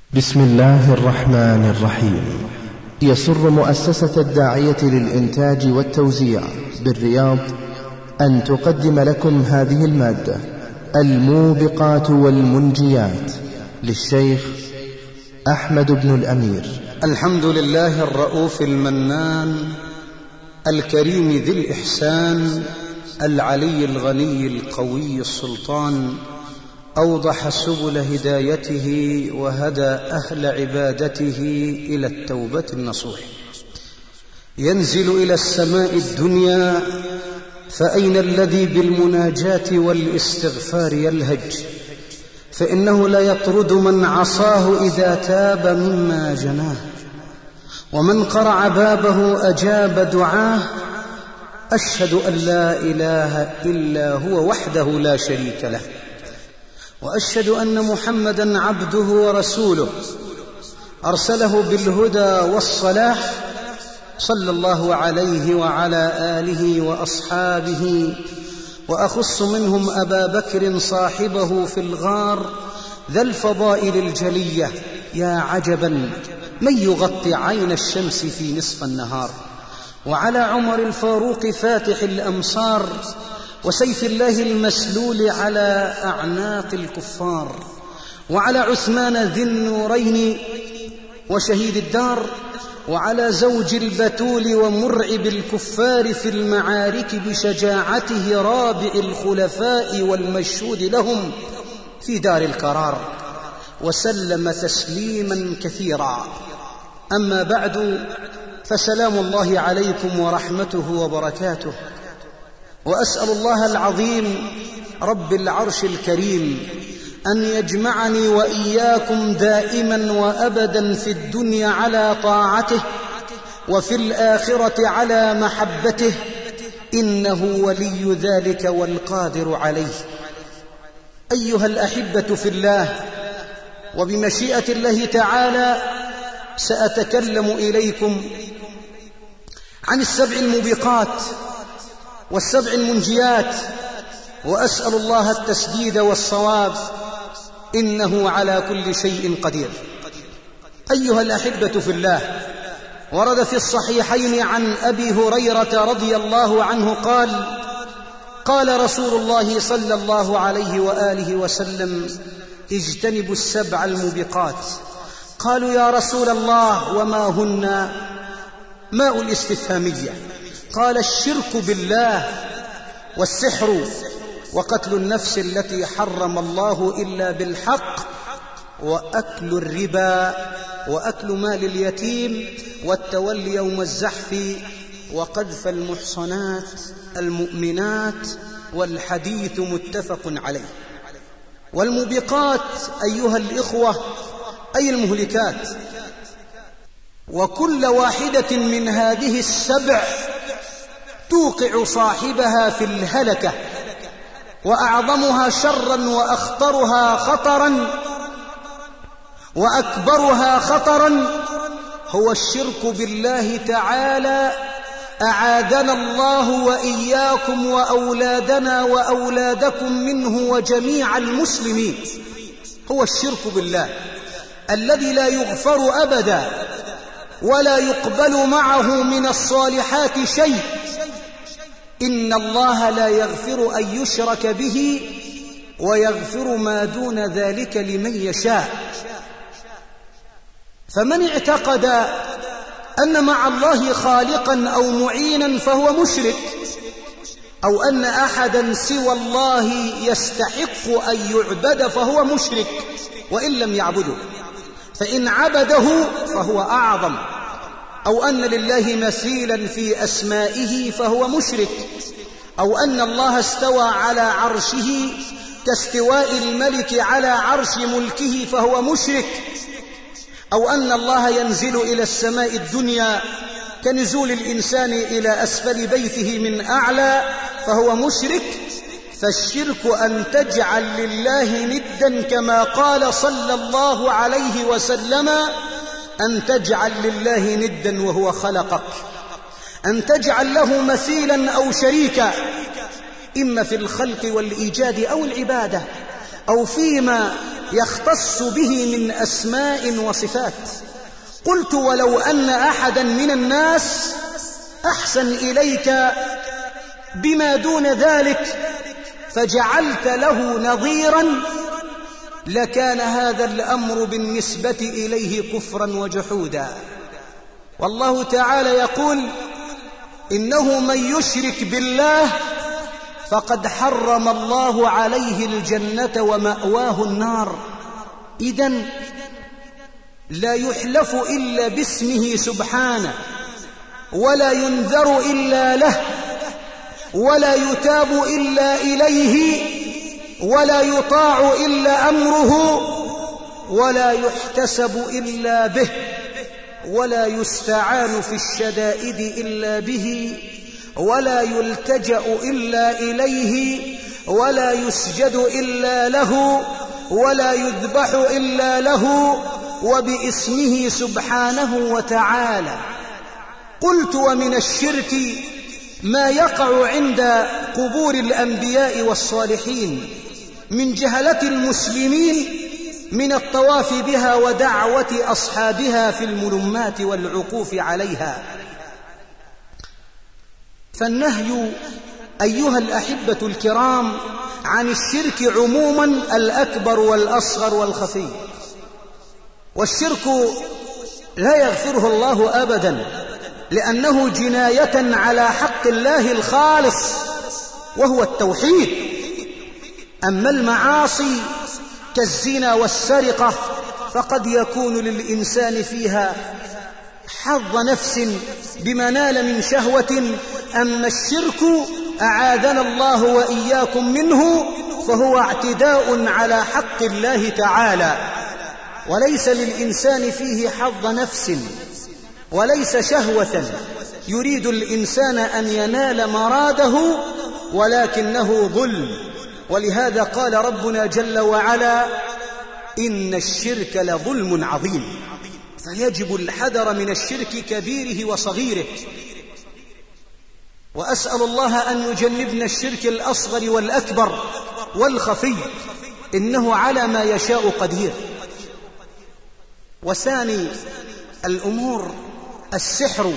بسم الله الرحمن الرحيم. يسر مؤسسة الداعية للإنتاج والتوزيع بالرياض أن تقدم لكم هذه المادة الموبقات والمنجيات للشيخ أحمد بن الأمير. الحمد لله الرؤوف المنان الكريم ذي الإحسان العلي الغني القوي السلطان، أوضح سبل هدايته وهدى أهل عبادته إلى التوبة النصوح. ينزل إلى السماء الدنيا، فأين الذي بالمناجاة والاستغفار يلهج؟ فإنه لا يطرد من عصاه إذا تاب مما جناه، ومن قرع بابه أجاب دعاه. أشهد أن لا إله إلا هو وحده لا شريك له، وأشهد أن محمدًا عبده ورسوله أرسله بالهدى والصلاح، صلى الله عليه وعلى آله وأصحابه، وأخص منهم أبا بكر صاحبه في الغار ذا الفضائل الجلية. يا عجبًا من يغطي عين الشمس في نصف النهار، وعلى عمر الفاروق فاتح الأمصار، وسيف الله المسلول على أعناق الكفار، وعلى عثمان ذي النورين وشهيد الدار، وعلى زوج البتول ومرعب الكفار في المعارك بشجاعته رابع الخلفاء والمشهود لهم في دار القرار، وسلم تسليما كثيرا. أما بعد، فسلام الله عليكم ورحمته وبركاته. وأسأل الله العظيم رب العرش الكريم أن يجمعني وإياكم دائما وأبدا في الدنيا على طاعته، وفي الآخرة على محبته، إنه ولي ذلك والقادر عليه. أيها الأحبة في الله، وبمشيئة الله تعالى سأتكلم إليكم عن السبع الموبقات والسبع المنجيات، وأسأل الله التسديد والصواب، إنه على كل شيء قدير. أيها الأحبة في الله، ورد في الصحيحين عن أبي هريرة رضي الله عنه قال: قال رسول الله صلى الله عليه وآله وسلم: اجتنبوا السبع الموبقات. قالوا: يا رسول الله وما هن؟ ماء الاستفهامية. قال: الشرك بالله، والسحر، وقتل النفس التي حرم الله إلا بالحق، وأكل الربا، وأكل مال اليتيم، والتولي يوم الزحف، وقذف المحصنات المؤمنات، والحديث متفق عليه. والموبقات أيها الإخوة أي المهلكات، وكل واحدة من هذه السبع توقع صاحبها في الهلكة، وأعظمها شرا وأخطرها خطرا وأكبرها خطرا هو الشرك بالله تعالى، أعاذنا الله وإياكم وأولادنا وأولادكم منه وجميع المسلمين. هو الشرك بالله الذي لا يغفر أبدا، ولا يقبل معه من الصالحات شيء. إن الله لا يغفر أن يشرك به، ويغفر ما دون ذلك لمن يشاء. فمن اعتقد أن مع الله خالقا أو معينا فهو مشرك، أو أن أحدا سوى الله يستحق أن يعبد فهو مشرك، وإن لم يعبده، فإن عبده فهو أعظم، أو أن لله مثيلا في أسمائه فهو مشرك، أو أن الله استوى على عرشه كاستواء الملك على عرش ملكه فهو مشرك، أو أن الله ينزل إلى السماء الدنيا كنزول الإنسان إلى أسفل بيته من أعلى فهو مشرك. فالشرك أن تجعل لله ندا، كما قال صلى الله عليه وسلم: أن تجعل لله ندا وهو خلقك، أن تجعل له مثيلا أو شريكا، إما في الخلق والإيجاد أو العبادة، أو فيما يختص به من أسماء وصفات. قلت ولو أن أحدا من الناس أحسن إليك بما دون ذلك فجعلت له نظيرا لكان هذا الأمر بالنسبة إليه كفرا وجحودا. والله تعالى يقول إنه من يشرك بالله فقد حرم الله عليه الجنة ومأواه النار. إذن لا يحلف إلا باسمه سبحانه، ولا ينذر إلا له، ولا يتاب إلا إليه، ولا يطاع إلا أمره، ولا يحتسب إلا به، ولا يستعان في الشدائد إلا به، ولا يلتجأ إلا إليه، ولا يسجد إلا له، ولا يذبح إلا له، وباسمه سبحانه وتعالى. قلت ومن الشرك ما يقع عند قبور الأنبياء والصالحين من جهلة المسلمين من الطواف بها ودعوة أصحابها في الملمات والعكوف عليها. فالنهي أيها الأحبة الكرام عن الشرك عموما الأكبر والأصغر والخفي، والشرك لا يغفره الله أبدا لأنه جناية على حق الله الخالص وهو التوحيد. أما المعاصي كالزنا والسرقة فقد يكون للإنسان فيها حظ نفس بما نال من شهوة. أما الشرك أعاذنا الله وإياكم منه فهو اعتداء على حق الله تعالى، وليس للإنسان فيه حظ نفس وليس شهوة يريد الإنسان أن ينال مراده، ولكنه ظلم. ولهذا قال ربنا جل وعلا إن الشرك لظلم عظيم، فيجب الحذر من الشرك كبيره وصغيره. وأسأل الله أن يجنبنا الشرك الأصغر والأكبر والخفي، إنه على ما يشاء قدير. وثاني الأمور السحر،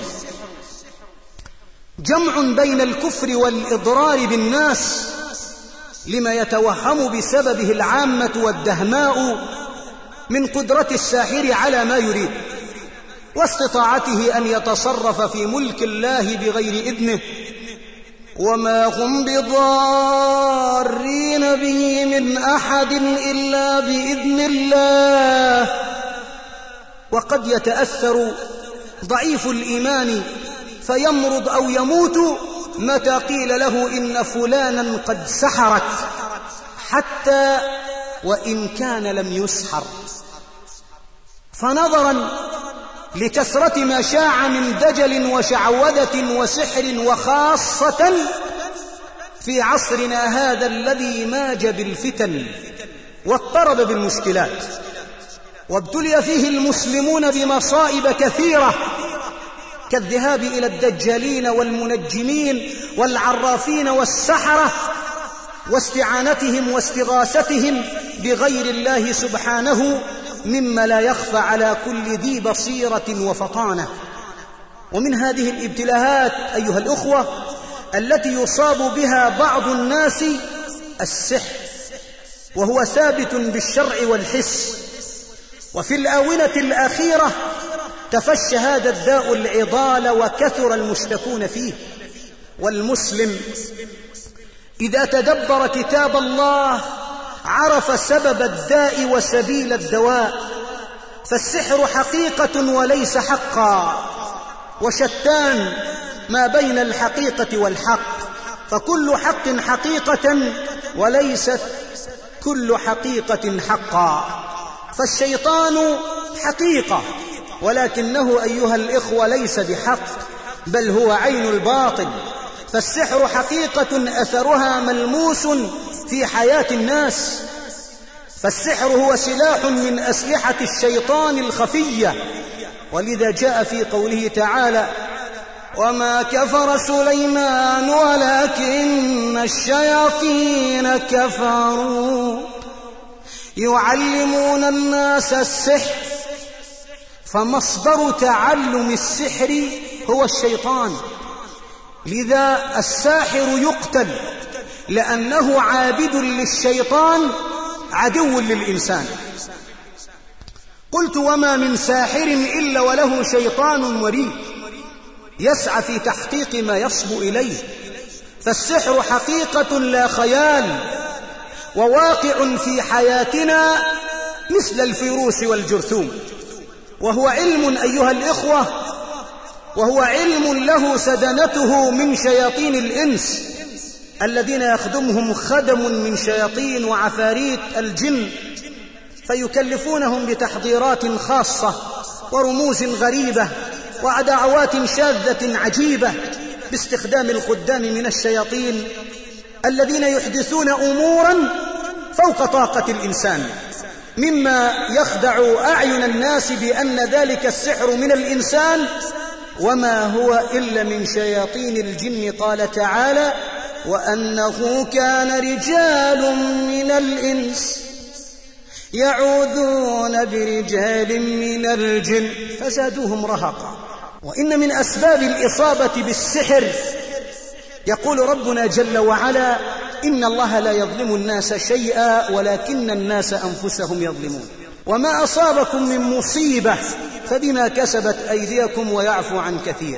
جمع بين الكفر والإضرار بالناس لما يتوهم بسببه العامة والدهماء من قدرة الساحر على ما يريد واستطاعته أن يتصرف في ملك الله بغير إذنه، وما هم بضارين به من أحد إلا بإذن الله. وقد يتأثر ضعيف الإيمان فيمرض أو يموت متى قيل له إن فلانا قد سحرك، حتى وإن كان لم يسحر. فنظرا لكثرة ما شاع من دجل وشعوذة وسحر، وخاصة في عصرنا هذا الذي ماج بالفتن واضطرب بالمشكلات، وابتلي فيه المسلمون بمصائب كثيرة كالذهاب إلى الدجالين والمنجمين والعرافين والسحرة واستعانتهم واستغاثتهم بغير الله سبحانه، مما لا يخفى على كل ذي بصيرة وفطانة. ومن هذه الابتلاءات أيها الأخوة التي يصاب بها بعض الناس السحر، وهو ثابت بالشرع والحس. وفي الآونة الأخيرة تفشى هذا الداء العضال وكثر المشتكون فيه. والمسلم إذا تدبر كتاب الله عرف سبب الداء وسبيل الدواء. فالسحر حقيقة وليس حقا، وشتان ما بين الحقيقة والحق، فكل حق حقيقة وليست كل حقيقة حقا. فالشيطان حقيقة، ولكنه أيها الإخوة ليس بحق، بل هو عين الباطل. فالسحر حقيقة أثرها ملموس في حياة الناس. فالسحر هو سلاح من أسلحة الشيطان الخفية، ولذا جاء في قوله تعالى وما كفر سليمان ولكن الشياطين كفروا يعلمون الناس السحر، فمصدر تعلم السحر هو الشيطان، لذا الساحر يقتل لأنه عابد للشيطان عدو للإنسان. قلت: وما من ساحر إلا وله شيطان مريد يسعى في تحقيق ما يصبو إليه، فالسحر حقيقة لا خيال، وواقع في حياتنا مثل الفيروس والجرثوم، وهو علم أيها الإخوة، وهو علم له سدنته من شياطين الإنس الذين يخدمهم خدم من شياطين وعفاريت الجن، فيكلفونهم بتحضيرات خاصة ورموز غريبة ودعوات شاذة عجيبة باستخدام الخدام من الشياطين الذين يحدثون أمورا فوق طاقة الإنسان، مما يخدع أعين الناس بأن ذلك السحر من الإنسان، وما هو إلا من شياطين الجن. قال تعالى: وأنه كان رجال من الإنس يعوذون برجال من الجن فزادوهم رهقا. وإن من أسباب الإصابة بالسحر يقول ربنا جل وعلا: إن الله لا يظلم الناس شيئا ولكن الناس أنفسهم يظلمون. وما أصابكم من مصيبة فبما كسبت أيديكم ويعفو عن كثير،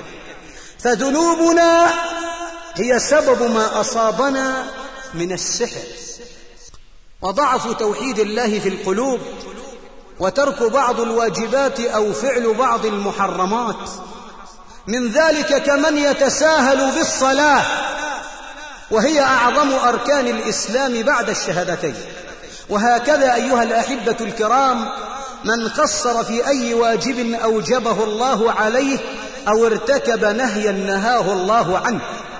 فذنوبنا هي سبب ما أصابنا من السحر. وضعف توحيد الله في القلوب، وترك بعض الواجبات أو فعل بعض المحرمات، من ذلك كمن يتساهل بالصلاة وهي أعظم أركان الإسلام بعد الشهادتين. وهكذا أيها الأحبة الكرام، من قصر في أي واجب أوجبه الله عليه أو ارتكب نهيا نهاه الله عنه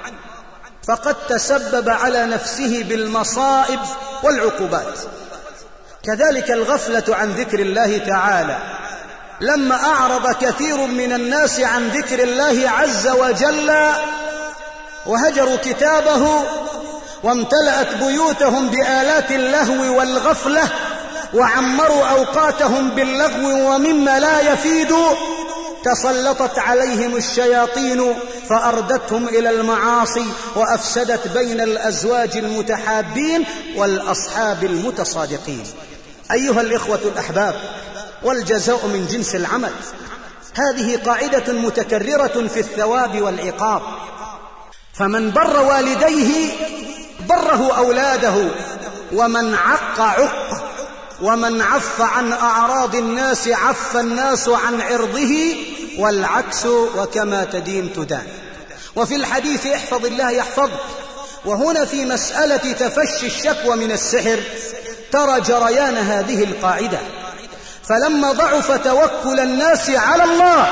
فقد تسبب على نفسه بالمصائب والعقوبات. كذلك الغفلة عن ذكر الله تعالى، لما أعرض كثير من الناس عن ذكر الله عز وجل وهجروا كتابه وامتلأت بيوتهم بآلات اللهو والغفلة وعمروا أوقاتهم باللغو ومما لا يفيد، تسلطت عليهم الشياطين فأردتهم إلى المعاصي وأفسدت بين الأزواج المتحابين والأصحاب المتصادقين. أيها الإخوة الأحباب، والجزاء من جنس العمل، هذه قاعدة متكررة في الثواب والعقاب، فمن بر والديه بره أولاده، ومن عق عق، ومن عف عن أعراض الناس عف الناس عن عرضه، والعكس وكما تدين تدان. وفي الحديث احفظ الله يحفظك. وهنا في مسألة تفشي الشكوى من السحر ترى جريان هذه القاعدة، فلما ضعف توكل الناس على الله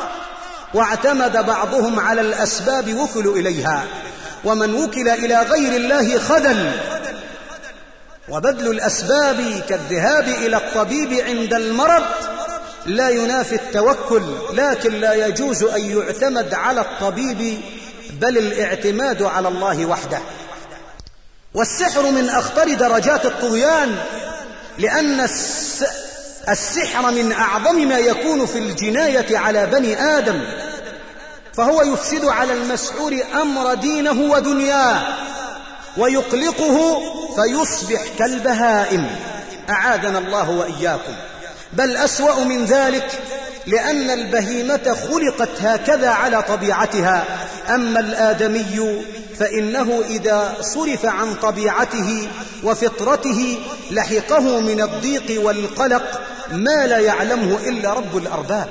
واعتمد بعضهم على الأسباب وكلوا إليها، ومن وكل إلى غير الله خذل. وبذل الأسباب كالذهاب إلى الطبيب عند المرض لا ينافي التوكل، لكن لا يجوز أن يعتمد على الطبيب، بل الاعتماد على الله وحده. والسحر من أخطر درجات الطغيان، لأن السحر من أعظم ما يكون في الجناية على بني آدم، فهو يفسد على المسحور أمر دينه ودنياه ويقلقه فيصبح كالبهائم، أعاذنا الله وإياكم. بل أسوأ من ذلك، لأن البهيمة خلقت هكذا على طبيعتها، أما الآدمي فإنه إذا صرف عن طبيعته وفطرته لحقه من الضيق والقلق ما لا يعلمه إلا رب الأرباب.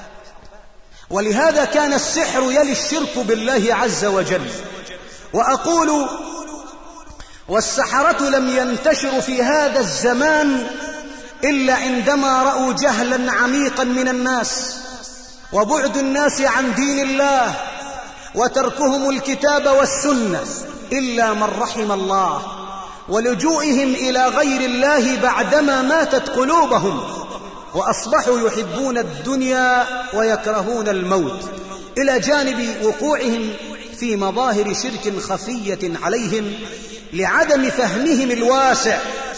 ولهذا كان السحر يلي الشرك بالله عز وجل. وأقول والسحرة لم ينتشروا في هذا الزمان إلا عندما رأوا جهلا عميقا من الناس وبعد الناس عن دين الله وتركهم الكتاب والسنة إلا من رحم الله، ولجوئهم إلى غير الله بعدما ماتت قلوبهم وأصبحوا يحبون الدنيا ويكرهون الموت، إلى جانب وقوعهم في مظاهر شرك خفية عليهم لعدم فهمهم الواسع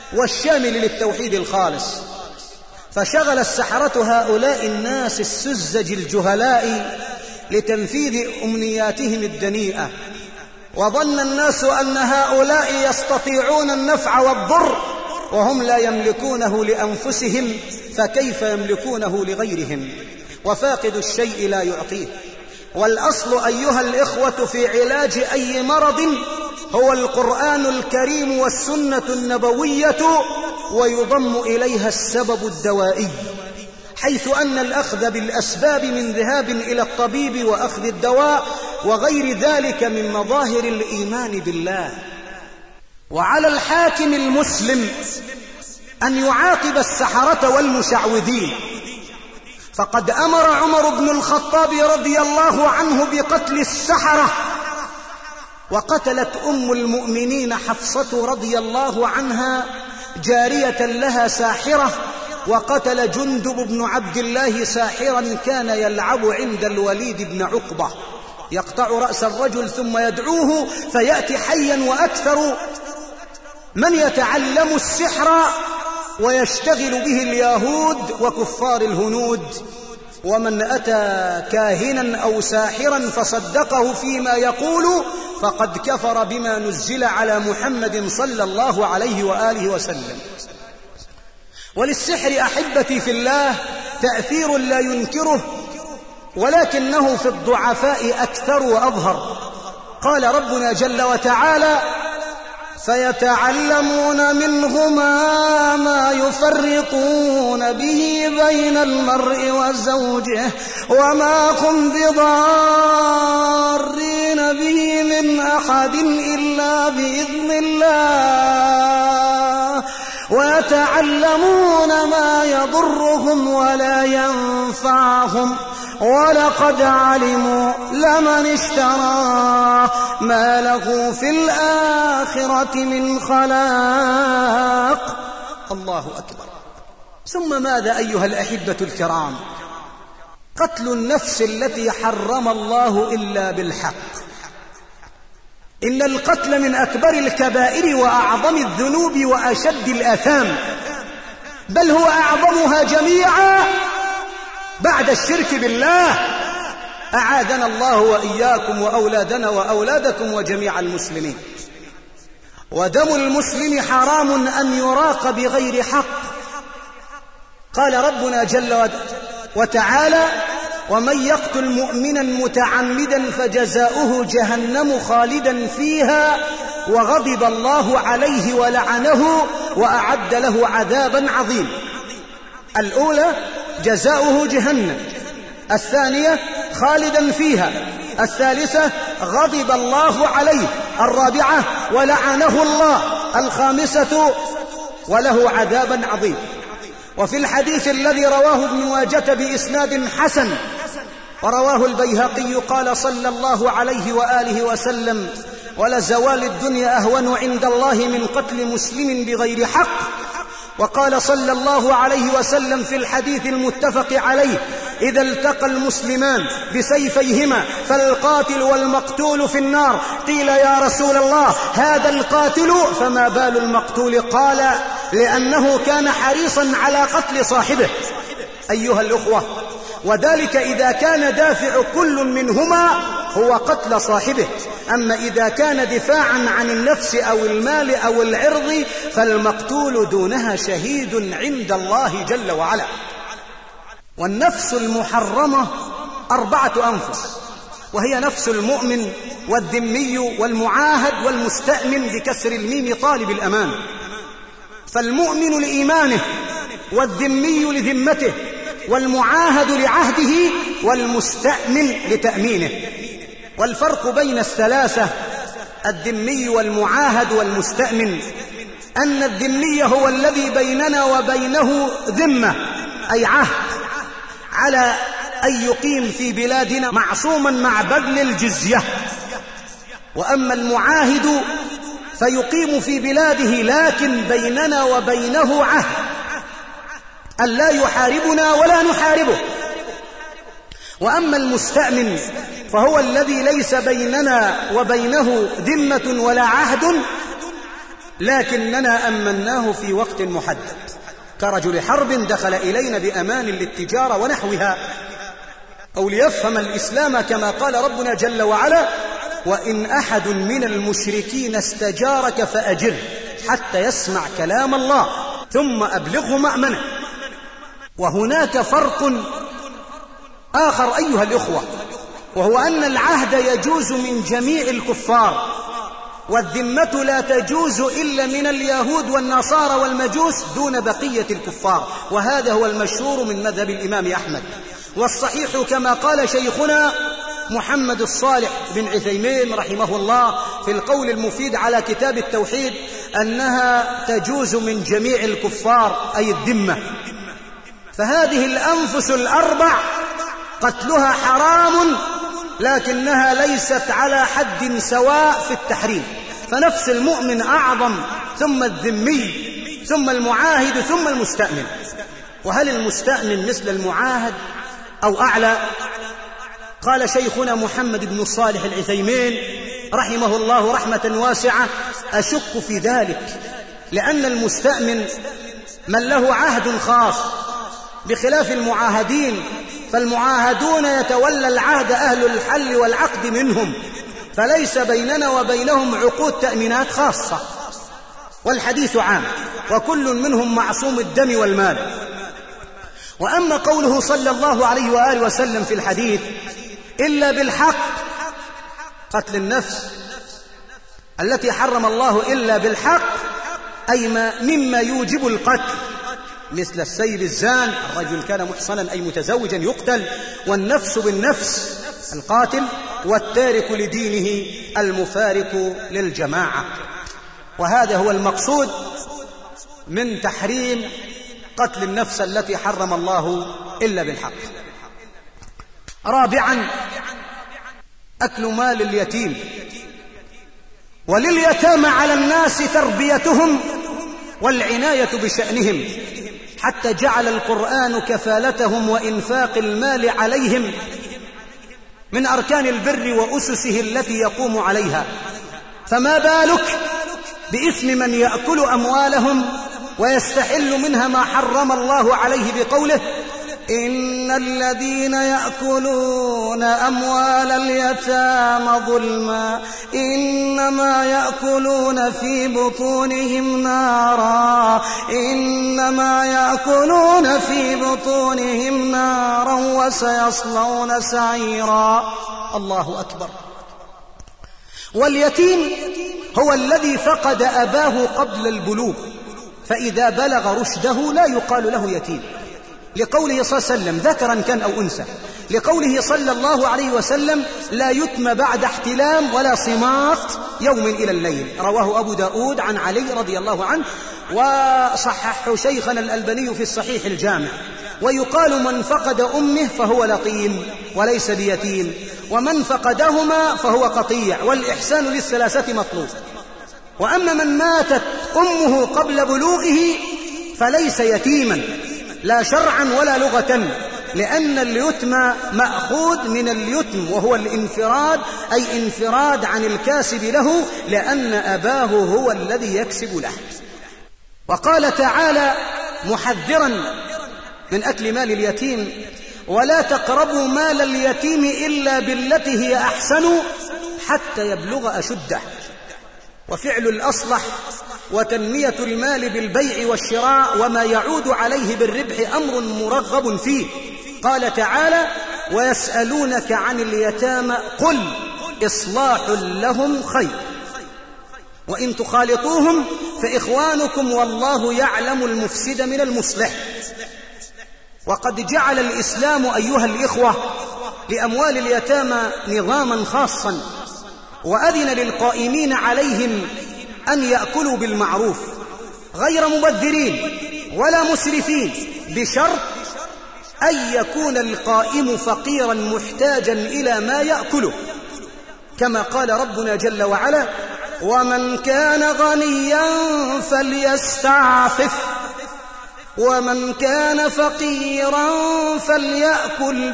والشامل للتوحيد الخالص. فشغل السحرة هؤلاء الناس السذج الجهلاء لتنفيذ أمنياتهم الدنيئة، وظن الناس أن هؤلاء يستطيعون النفع والضر وهم لا يملكونه لأنفسهم، فكيف يملكونه لغيرهم؟ وفاقد الشيء لا يعطيه. والأصل أيها الإخوة في علاج أي مرض هو القرآن الكريم والسنة النبوية، ويضم إليها السبب الدوائي، حيث أن الأخذ بالأسباب من ذهاب إلى الطبيب وأخذ الدواء وغير ذلك من مظاهر الإيمان بالله. وعلى الحاكم المسلم أن يعاقب السحرة والمشعوذين، فقد أمر عمر بن الخطاب رضي الله عنه بقتل السحرة، وقتلت أم المؤمنين حفصة رضي الله عنها جارية لها ساحرة، وقتل جندب بن عبد الله ساحرا كان يلعب عند الوليد بن عقبة، يقطع رأس الرجل ثم يدعوه فيأتي حيا، وأكثر من يتعلم السحر ويشتغل به اليهود وكفار الهنود. ومن أتى كاهنا أو ساحرا فصدقه فيما يقول فقد كفر بما نزل على محمد صلى الله عليه وآله وسلم. وللسحر أحبتي في الله تأثير لا ينكره، ولكنه في الضعفاء أكثر وأظهر. قال ربنا جل وتعالى: فيتعلمون منهما ما يفرقون به بين المرء وزوجه وما هم بضارين به من أحد إلا بإذن الله ويتعلمون ما يضرهم ولا ينفعهم ولقد علموا لمن اشتراه ما له في الآخرة من خلاق. الله أكبر. ثم ماذا أيها الأحبة الكرام؟ قتل النفس التي حرم الله إلا بالحق. إن القتل من أكبر الكبائر وأعظم الذنوب وأشد الآثام، بل هو أعظمها جميعا بعد الشرك بالله. أعاذنا الله وإياكم وأولادنا وأولادكم وجميع المسلمين. ودم المسلم حرام أن يراق بغير حق. قال ربنا جل وتعالى: ومن يقتل مؤمنا متعمدا فجزاؤه جهنم خالدا فيها وغضب الله عليه ولعنه وأعد له عذابا عظيما. الأولى جزاؤه جهنم، الثانية خالدا فيها، الثالثة غضب الله عليه، الرابعة ولعنه الله، الخامسة وله عذابا عظيم. وفي الحديث الذي رواه ابن ماجة بإسناد حسن ورواه البيهقي قال صلى الله عليه وآله وسلم: ولزوال الدنيا أهون عند الله من قتل مسلم بغير حق. وقال صلى الله عليه وسلم في الحديث المتفق عليه: إذا التقى المسلمان بسيفيهما فالقاتل والمقتول في النار. قيل: يا رسول الله هذا القاتل فما بال المقتول؟ قال: لأنه كان حريصا على قتل صاحبه. أيها الأخوة، وذلك إذا كان دافع كل منهما هو قتل صاحبه. أما إذا كان دفاعا عن النفس أو المال أو العرض فالمقتول دونها شهيد عند الله جل وعلا. والنفس المحرمة 4 أنفس، وهي نفس المؤمن والذمي والمعاهد والمستأمن بكسر الميم طالب الأمان. فالمؤمن لإيمانه، والذمي لذمته، والمعاهد لعهده، والمستأمن لتأمينه. والفرق بين الثلاثة الذمي والمعاهد والمستأمن أن الذمي هو الذي بيننا وبينه ذمة، أي عهد على أن يقيم في بلادنا معصوما مع بذل الجزية. وأما المعاهد فيقيم في بلاده لكن بيننا وبينه عهد أن لا يحاربنا ولا نحاربه. وأما المستأمن فهو الذي ليس بيننا وبينه ذمة ولا عهد، لكننا أمناه في وقت محدد، كرجل حرب دخل إلينا بأمان للتجارة ونحوها، أو ليفهم الإسلام كما قال ربنا جل وعلا: وإن أحد من المشركين استجارك فأجره حتى يسمع كلام الله ثم أبلغه مأمنه. وهناك فرق آخر أيها الإخوة، وهو أن العهد يجوز من جميع الكفار، والذمة لا تجوز إلا من اليهود والنصارى والمجوس دون بقية الكفار، وهذا هو المشهور من مذهب الإمام أحمد. والصحيح كما قال شيخنا محمد الصالح بن عثيمين رحمه الله في القول المفيد على كتاب التوحيد أنها تجوز من جميع الكفار أي الذمة. فهذه الأنفس الأربع قتلها حرام، لكنها ليست على حد سواء في التحريم، فنفس المؤمن أعظم، ثم الذمي، ثم المعاهد، ثم المستأمن. وهل المستأمن مثل المعاهد أو أعلى؟ قال شيخنا محمد بن صالح العثيمين رحمه الله رحمة واسعة: أشك في ذلك، لأن المستأمن من له عهد خاص بخلاف المعاهدين، فالمعاهدون يتولى العهد أهل الحل والعقد منهم، فليس بيننا وبينهم عقود تأمينات خاصة، والحديث عام، وكل منهم معصوم الدم والمال. وأما قوله صلى الله عليه وآله وسلم في الحديث: إلا بالحق، قتل النفس التي حرم الله إلا بالحق، أي مما يوجب القتل، مثل السيب الزان، الرجل كان محصنا أي متزوجا يقتل، والنفس بالنفس القاتل، والتارك لدينه المفارق للجماعة. وهذا هو المقصود من تحريم قتل النفس التي حرم الله إلا بالحق. رابعا: أكل مال اليتيم. ولليتامى على الناس تربيتهم والعناية بشأنهم، حتى جعل القرآن كفالتهم وإنفاق المال عليهم من أركان البر وأسسه التي يقوم عليها، فما بالك بإثم من يأكل أموالهم ويستحل منها ما حرم الله عليه بقوله: إن الذين يأكلون أموال اليتامى ظلما إنما يأكلون في بطونهم نارا إنما يأكلون في بطونهم نارا وسيصلون سعيرا. الله أكبر. واليتيم هو الذي فقد أباه قبل البلوغ، فإذا بلغ رشده لا يقال له يتيم، لقوله صلى الله عليه وسلم ذكرا كان أو أنثى، لقوله صلى الله عليه وسلم: لا يتم بعد احتلام ولا صماط يوم إلى الليل، رواه أبو داود عن علي رضي الله عنه، وصححه شيخنا الألباني في الصحيح الجامع. ويقال: من فقد أمه فهو لطيم وليس بيتيم، ومن فقدهما فهو قطيع، والإحسان للثلاثة مطلوب. وأما من ماتت أمه قبل بلوغه فليس يتيما لا شرعا ولا لغة، لأن اليتم مأخوذ من اليتم وهو الانفراد، أي انفراد عن الكاسب له، لأن أباه هو الذي يكسب له. وقال تعالى محذرا من أكل مال اليتيم: ولا تقربوا مال اليتيم إلا بالتي هي أحسن حتى يبلغ أشده. وفعل الأصلح وتنمية المال بالبيع والشراء وما يعود عليه بالربح أمر مرغب فيه. قال تعالى: ويسألونك عن اليتامى قل إصلاح لهم خير وإن تخالطوهم فإخوانكم والله يعلم المفسد من المصلح. وقد جعل الإسلام أيها الإخوة لأموال اليتامى نظاما خاصا، وأذن للقائمين عليهم أن يأكلوا بالمعروف غير مبذرين ولا مسرفين، بشرط أن يكون القائم فقيرا محتاجا إلى ما يأكله، كما قال ربنا جل وعلا: ومن كان غنيا فليستعفف ومن كان فقيرا فليأكل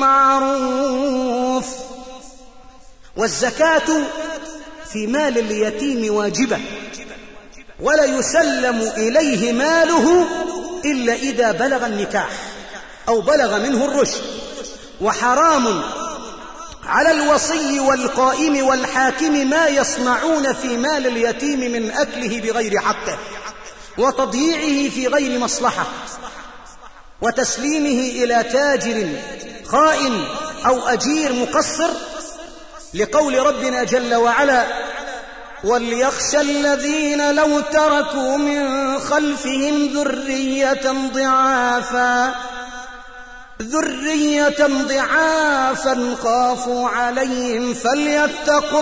بالمعروف. والزكاة في مال اليتيم واجبة، ولا يسلم إليه ماله إلا إذا بلغ النكاح أو بلغ منه الرشد. وحرام على الوصي والقائم والحاكم ما يصنعون في مال اليتيم من أكله بغير حقه وتضييعه في غير مصلحة وتسليمه إلى تاجر خائن أو أجير مقصر، لقول ربنا جل وعلا: وليخشى الذين لو تركوا من خلفهم ذرية ضعافا خافوا عليهم فليتقوا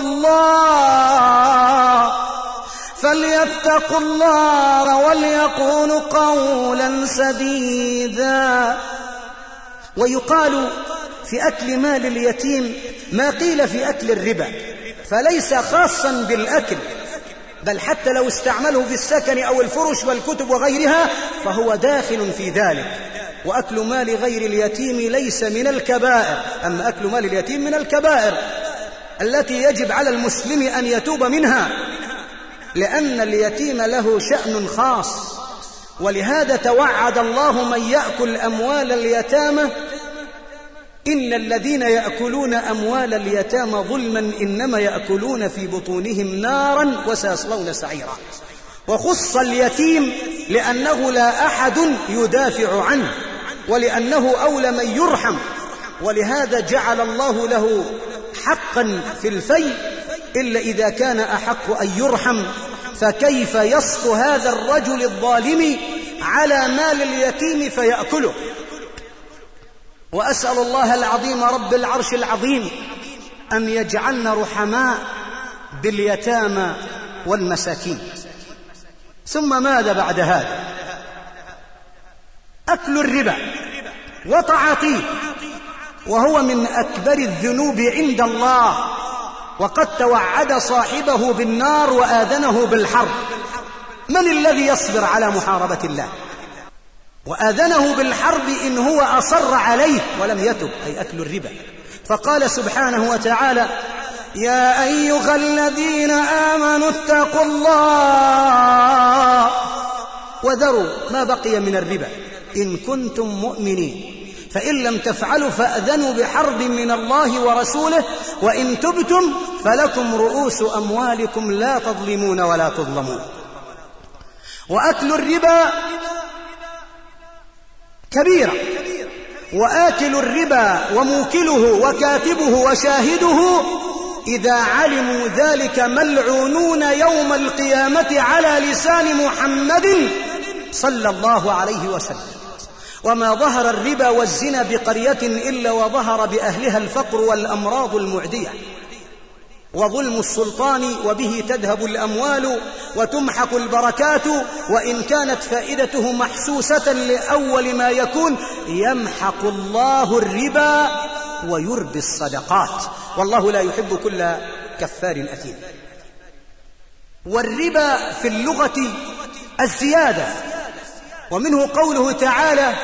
الله وليقولوا قولا سديدا. ويقال في أكل مال اليتيم ما قيل في أكل الربا، فليس خاصا بالأكل، بل حتى لو استعمله في السكن أو الفرش والكتب وغيرها فهو داخل في ذلك. وأكل مال غير اليتيم ليس من الكبائر، أما أكل مال اليتيم من الكبائر التي يجب على المسلم أن يتوب منها، لأن اليتيم له شأن خاص. ولهذا توعد الله من يأكل أموال اليتامى: إن الذين يأكلون أموال اليتامى ظلما إنما يأكلون في بطونهم نارا وسيصلون سعيرا. وخص اليتيم لأنه لا أحد يدافع عنه، ولأنه أولى من يرحم، ولهذا جعل الله له حقا في الفيء إلا إذا كان أحق أن يرحم. فكيف يسطو هذا الرجل الظالم على مال اليتيم فيأكله؟ وأسأل الله العظيم رب العرش العظيم أن يجعلنا رحماء باليتامى والمساكين. ثم ماذا بعد هذا؟ أكل الربا وتعاطيه، وهو من أكبر الذنوب عند الله، وقد توعد صاحبه بالنار وآذنه بالحرب. من الذي يصبر على محاربة الله؟ وآذنه بالحرب إن هو أصر عليه ولم يتب، أي أكل الربا. فقال سبحانه وتعالى: يا أيها الذين آمنوا اتقوا الله وذروا ما بقي من الربا إن كنتم مؤمنين، فإن لم تفعلوا فأذنوا بحرب من الله ورسوله، وإن تبتم فلكم رؤوس أموالكم لا تظلمون ولا تظلمون. وأكل الربا كبيرة، وآكل الربا وموكله وكاتبه وشاهده إذا علموا ذلك ملعونون يوم القيامة على لسان محمد صلى الله عليه وسلم. وما ظهر الربا والزنا بقرية إلا وظهر بأهلها الفقر والأمراض المعدية وظلم السلطان، وبه تذهب الأموال وتمحق البركات، وإن كانت فائدته محسوسة لأول ما يكون يمحق الله الربا ويربي الصدقات، والله لا يحب كل كفار أثيم. والربا في اللغة الزيادة، ومنه قوله تعالى: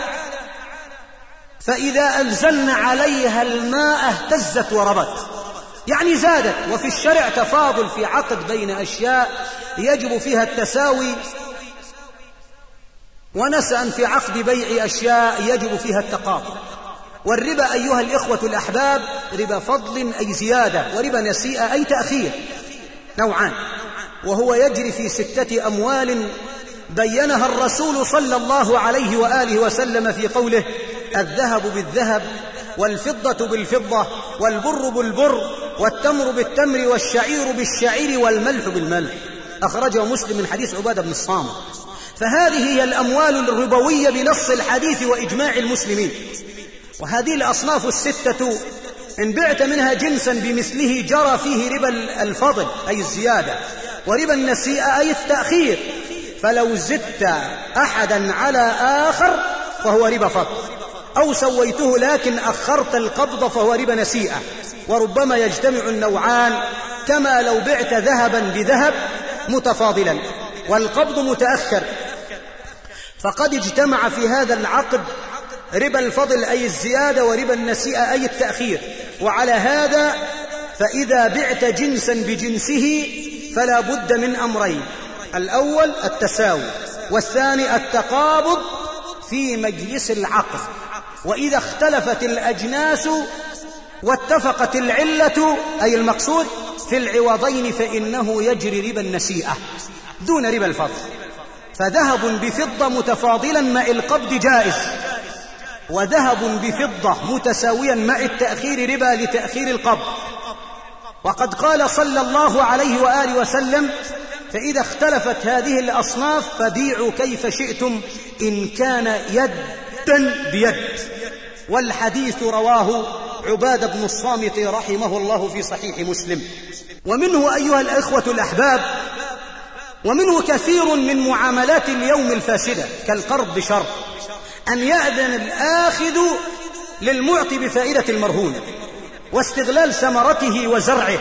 فإذا أنزلنا عليها الماء اهتزت وربت، يعني زادت. وفي الشرع تفاضل في عقد بين أشياء يجب فيها التساوي، ونسأ في عقد بيع أشياء يجب فيها التقابل. والربا أيها الإخوة الأحباب ربا فضل أي زيادة، وربا نسيئة أي تأخير، نوعان، وهو يجري في 6 أموال بينها الرسول صلى الله عليه وآله وسلم في قوله: الذهب بالذهب والفضة بالفضة والبر بالبر والتمر بالتمر والشعير بالشعير والملح بالملح. أخرجه مسلم من حديث عبادة بن الصامت. فهذه هي الأموال الربوية بنص الحديث وإجماع المسلمين. وهذه الأصناف 6 إن بعت منها جنسا بمثله جرى فيه ربا الفضل أي الزيادة، وربا النسيئة أي التأخير. فلو زدت أحدا على آخر فهو ربا فضل، أو سويته لكن أخرت القبض فهو ربا نسيئة. وربما يجتمع النوعان، كما لو بعت ذهبا بذهب متفاضلا والقبض متأخر، فقد اجتمع في هذا العقد ربا الفضل أي الزيادة وربا النسيئة أي التأخير. وعلى هذا فإذا بعت جنسا بجنسه فلا بد من أمرين: الأول التساوي، والثاني التقابض في مجلس العقد. وإذا اختلفت الأجناس واتفقت العلة أي المقصود في العوضين فإنه يجري ربا النسيئة دون ربا الفضل. فذهب بفضة متفاضلا مع القبض جائز، وذهب بفضة متساويا مع التأخير ربا لتأخير القبض. وقد قال صلى الله عليه وآله وسلم: فإذا اختلفت هذه الأصناف فبيعوا كيف شئتم إن كان يدا بيد. والحديث رواه عبادة بن الصامت رحمه الله في صحيح مسلم. ومنه أيها الأخوة الأحباب، ومنه كثير من معاملات اليوم الفاسدة كالقرض بشرط أن يأذن الآخذ للمعطي بفائدة المرهون واستغلال ثمرته وزرعه،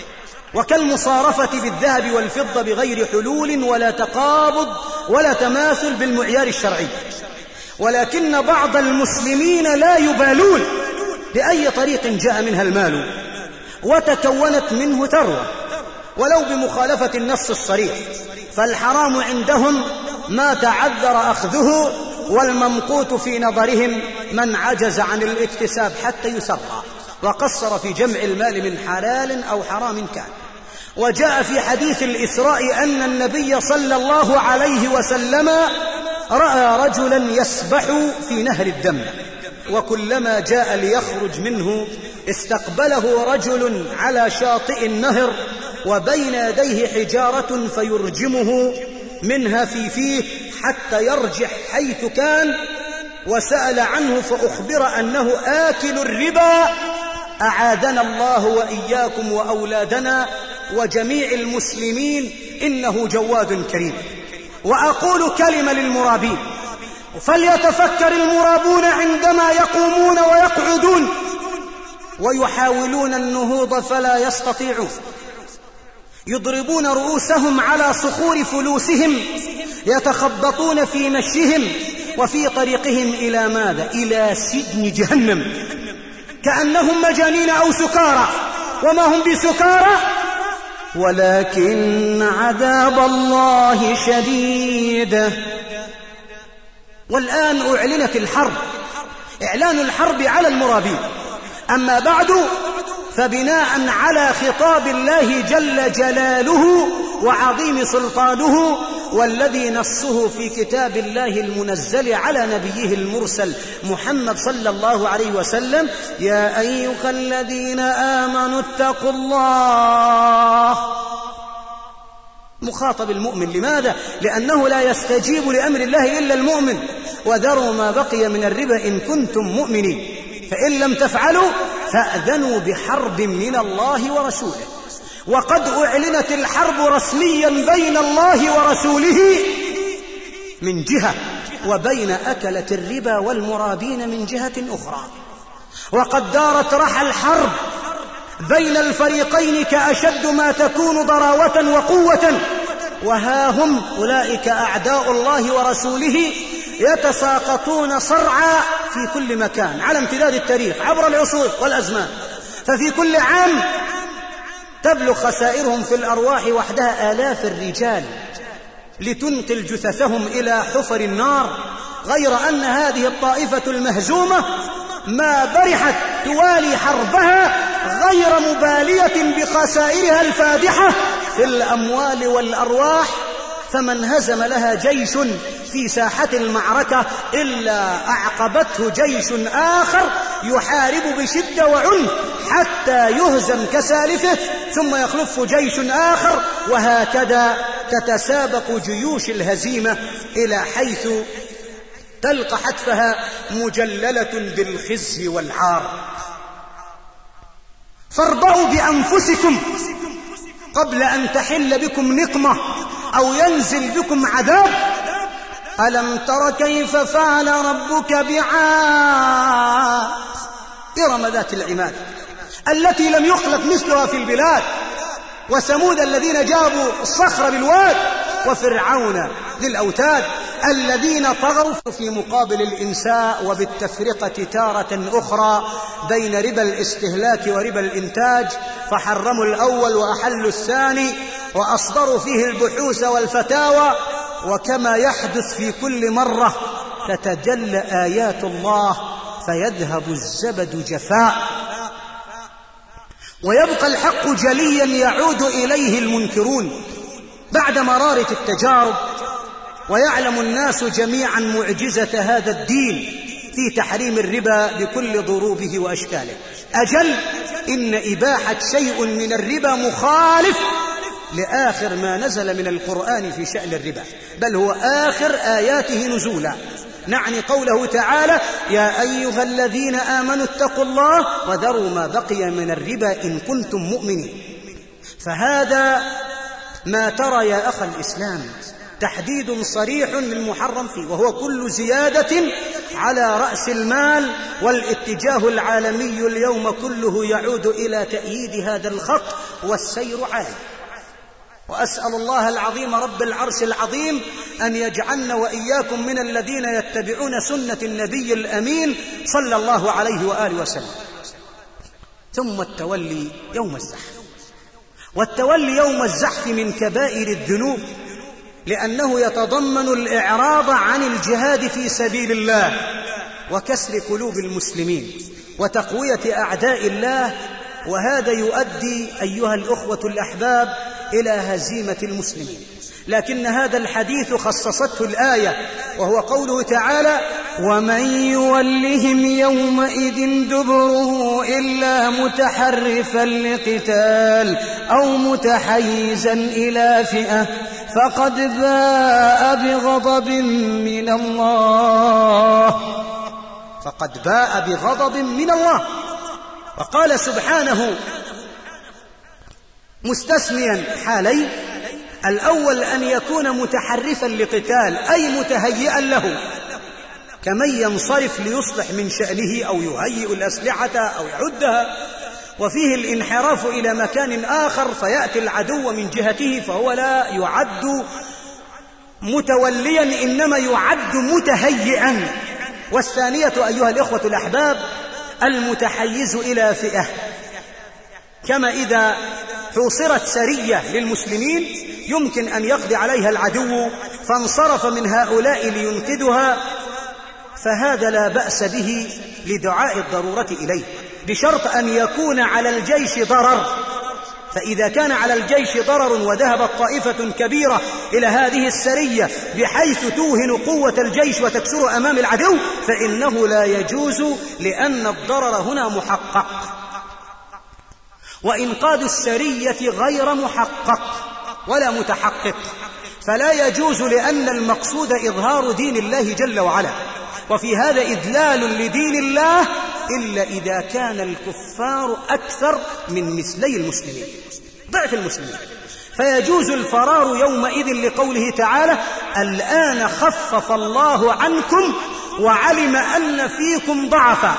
وكالمصارفة بالذهب والفضة بغير حلول ولا تقابض ولا تماثل بالمعيار الشرعي. ولكن بعض المسلمين لا يبالون بأي طريق جاء منها المال وتكونت منه ثروة ولو بمخالفة النص الصريح، فالحرام عندهم ما تعذر أخذه، والممقوت في نظرهم من عجز عن الاكتساب حتى يسرى وقصر في جمع المال من حلال أو حرام كان. وجاء في حديث الإسراء أن النبي صلى الله عليه وسلم رأى رجلا يسبح في نهر الدم، وكلما جاء ليخرج منه استقبله رجل على شاطئ النهر وبين يديه حجارة فيرجمه منها في فيه حتى يرجع حيث كان، وسأل عنه فأخبر أنه آكل الربا، أعاذنا الله وإياكم وأولادنا وجميع المسلمين، إنه جواد كريم. وأقول كلمة للمرابين: فليتفكر المرابون عندما يقومون ويقعدون ويحاولون النهوض فلا يستطيعون، يضربون رؤوسهم على صخور فلوسهم، يتخبطون في مشيهم وفي طريقهم إلى ماذا؟ إلى سجن جهنم، كأنهم مجانين أو سكارى، وما هم بسكارى ولكن عذاب الله شديد. والآن أعلنت الحرب، إعلان الحرب على المرابين. أما بعد فبناء على خطاب الله جل جلاله وعظيم سلطانه، والذي نصه في كتاب الله المنزل على نبيه المرسل محمد صلى الله عليه وسلم: يا أيها الذين آمنوا اتقوا الله. مخاطب المؤمن. لماذا؟ لأنه لا يستجيب لأمر الله إلا المؤمن. وذروا ما بقي من الربا إن كنتم مؤمنين، فإن لم تفعلوا فأذنوا بحرب من الله ورسوله. وقد أعلنت الحرب رسميا بين الله ورسوله من جهة، وبين أكلة الربا والمرابين من جهة أخرى. وقد دارت رحى الحرب بين الفريقين كأشد ما تكون ضراوة وقوة، وها هم أولئك أعداء الله ورسوله يتساقطون صرعى في كل مكان على امتداد التاريخ عبر العصور والأزمان. ففي كل عام تبلغ خسائرهم في الأرواح وحدها آلاف الرجال لتنقل جثثهم إلى حفر النار، غير أن هذه الطائفة المهزومة ما برحت توالي حربها غير مبالية بخسائرها الفادحة في الأموال والأرواح. فمن هزم لها جيش في ساحة المعركة إلا أعقبته جيش آخر يحارب بشدة وعنف حتى يهزم كسالفه، ثم يخلف جيش آخر، وهكذا تتسابق جيوش الهزيمة إلى حيث تلقى حتفها مجللة بالخزي والعار. فاربعوا بأنفسكم قبل أن تحل بكم نقمة أو ينزل بكم عذاب. ألم تر كيف فعل ربك بعاد إرم ذات العماد التي لم يخلق مثلها في البلاد، وثمود الذين جابوا الصخر بالواد، وفرعون ذي الأوتاد الذين طغوا في مقابل الإنساء وبالتفرقة تارة أخرى بين ربا الاستهلاك وربا الإنتاج، فحرموا الأول وأحلوا الثاني، وأصدروا فيه البحوث والفتاوى، وكما يحدث في كل مرة تتجلى آيات الله فيذهب الزبد جفاء، ويبقى الحق جليا يعود إليه المنكرون بعد مرارة التجارب، ويعلم الناس جميعا معجزة هذا الدين في تحريم الربا بكل ضروبه وأشكاله. أجل إن إباحة شيء من الربا مخالف لآخر ما نزل من القرآن في شأن الربا، بل هو آخر آياته نزولا، نعني قوله تعالى: يا أيها الذين آمنوا اتقوا الله وذروا ما بقي من الربا إن كنتم مؤمنين. فهذا ما ترى يا أخ الإسلام تحديد صريح للمحرم فيه، وهو كل زيادة على رأس المال، والاتجاه العالمي اليوم كله يعود إلى تأييد هذا الخط والسير عليه. وأسأل الله العظيم رب العرش العظيم أن يجعلنا وإياكم من الذين يتبعون سنة النبي الأمين صلى الله عليه وآله وسلم. ثم التولي يوم الزحف، والتولي يوم الزحف من كبائر الذنوب، لأنه يتضمن الإعراض عن الجهاد في سبيل الله وكسر قلوب المسلمين وتقوية أعداء الله، وهذا يؤدي أيها الأخوة الأحباب إلى هزيمة المسلمين. لكن هذا الحديث خصصته الآية، وهو قوله تعالى: ومن يولهم يومئذ دبره إلا متحرفا لقتال أو متحيزا إلى فئة فقد باء بغضب من الله، فقد باء بغضب من الله. وقال سبحانه مستثنيا حالين: الأول أن يكون متحرفا لقتال أي متهيئا له، كمن ينصرف ليصلح من شأنه أو يهيئ الأسلحة أو يعدها، وفيه الانحراف إلى مكان آخر فيأتي العدو من جهته، فهو لا يعد متوليا إنما يعد متهيئا. والثانية أيها الإخوة الأحباب المتحيز إلى فئة، كما إذا حوصرت سرية للمسلمين يمكن أن يقضي عليها العدو فانصرف من هؤلاء لينقذها، فهذا لا بأس به لدعاء الضرورة إليه، بشرط أن يكون على الجيش ضرر. فإذا كان على الجيش ضرر وذهبت طائفة كبيرة إلى هذه السرية بحيث توهن قوة الجيش وتكسر أمام العدو فإنه لا يجوز، لأن الضرر هنا محقق. وإنقاذ السرية غير محقق ولا متحقق، فلا يجوز، لأن المقصود إظهار دين الله جل وعلا، وفي هذا إذلال لدين الله إلا إذا كان الكفار أكثر من مثلي المسلمين، ضعف المسلمين، فيجوز الفرار يومئذ لقوله تعالى: الآن خفف الله عنكم وعلم أن فيكم ضعفا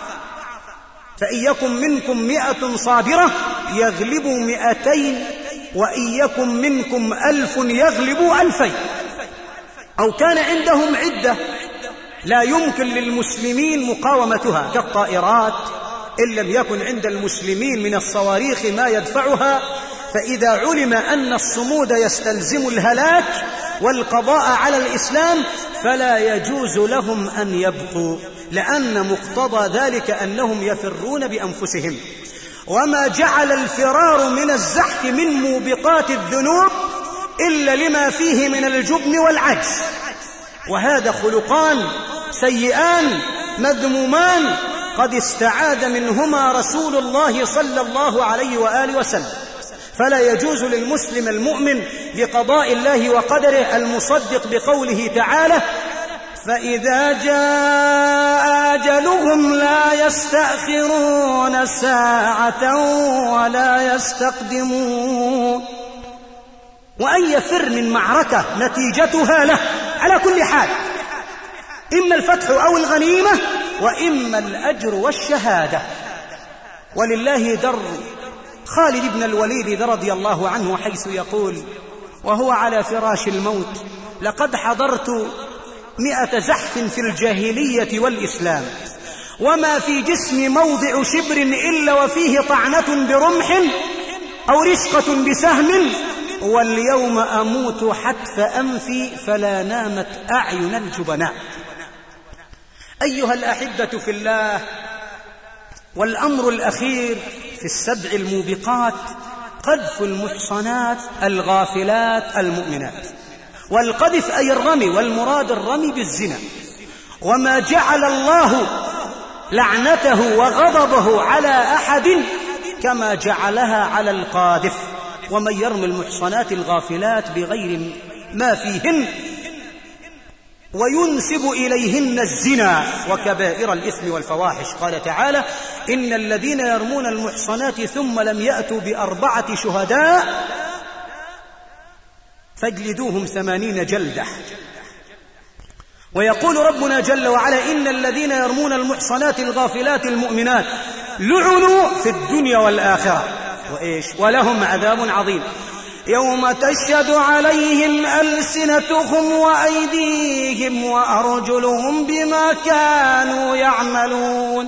فإن يكن منكم 100 صابرة يغلبوا 200 وإن يكن منكم 1000 يغلبوا 2000. أو كان عندهم عدة لا يمكن للمسلمين مقاومتها كالطائرات، إن لم يكن عند المسلمين من الصواريخ ما يدفعها، فإذا علم أن الصمود يستلزم الهلاك والقضاء على الإسلام فلا يجوز لهم أن يبقوا، لأن مقتضى ذلك أنهم يفرون بأنفسهم. وما جعل الفرار من الزحف من موبقات الذنوب إلا لما فيه من الجبن والعجز، وهذا خلقان سيئان مذمومان قد استعاذ منهما رسول الله صلى الله عليه وآله وسلم. فلا يجوز للمسلم المؤمن بقضاء الله وقدره المصدق بقوله تعالى: فإذا جاء أجلهم لا يستأخرون ساعة ولا يستقدمون. وأن يفر من معركة نتيجتها له على كل حال، إما الفتح أو الغنيمة، وإما الأجر والشهادة. ولله در خالد بن الوليد رضي الله عنه حيث يقول وهو على فراش الموت: لقد حضرت 100 زحف في الجاهلية والإسلام، وما في جسمي موضع شبر إلا وفيه طعنة برمح أو رشقة بسهم واليوم أموت حتف أنفي فلا نامت أعين الجبناء. أيها الأحبة في الله، والأمر الأخير في السبع الموبقات قذف المحصنات الغافلات المؤمنات. والقذف أي الرمي، والمراد الرمي بالزنا. وما جعل الله لعنته وغضبه على أحد كما جعلها على القاذف. ومن يرمي المحصنات الغافلات بغير ما فيهن وينسب إليهن الزنا وكبائر الإثم والفواحش. قال تعالى: إن الذين يرمون المحصنات ثم لم يأتوا ب4 شهداء فاجلدوهم 80 جلدة. ويقول ربنا جل وعلا: إن الذين يرمون المحصنات الغافلات المؤمنات لعنوا في الدنيا والآخرة ولهم عذاب عظيم يوم تشهد عليهم ألسنتهم وأيديهم وأرجلهم بما كانوا يعملون.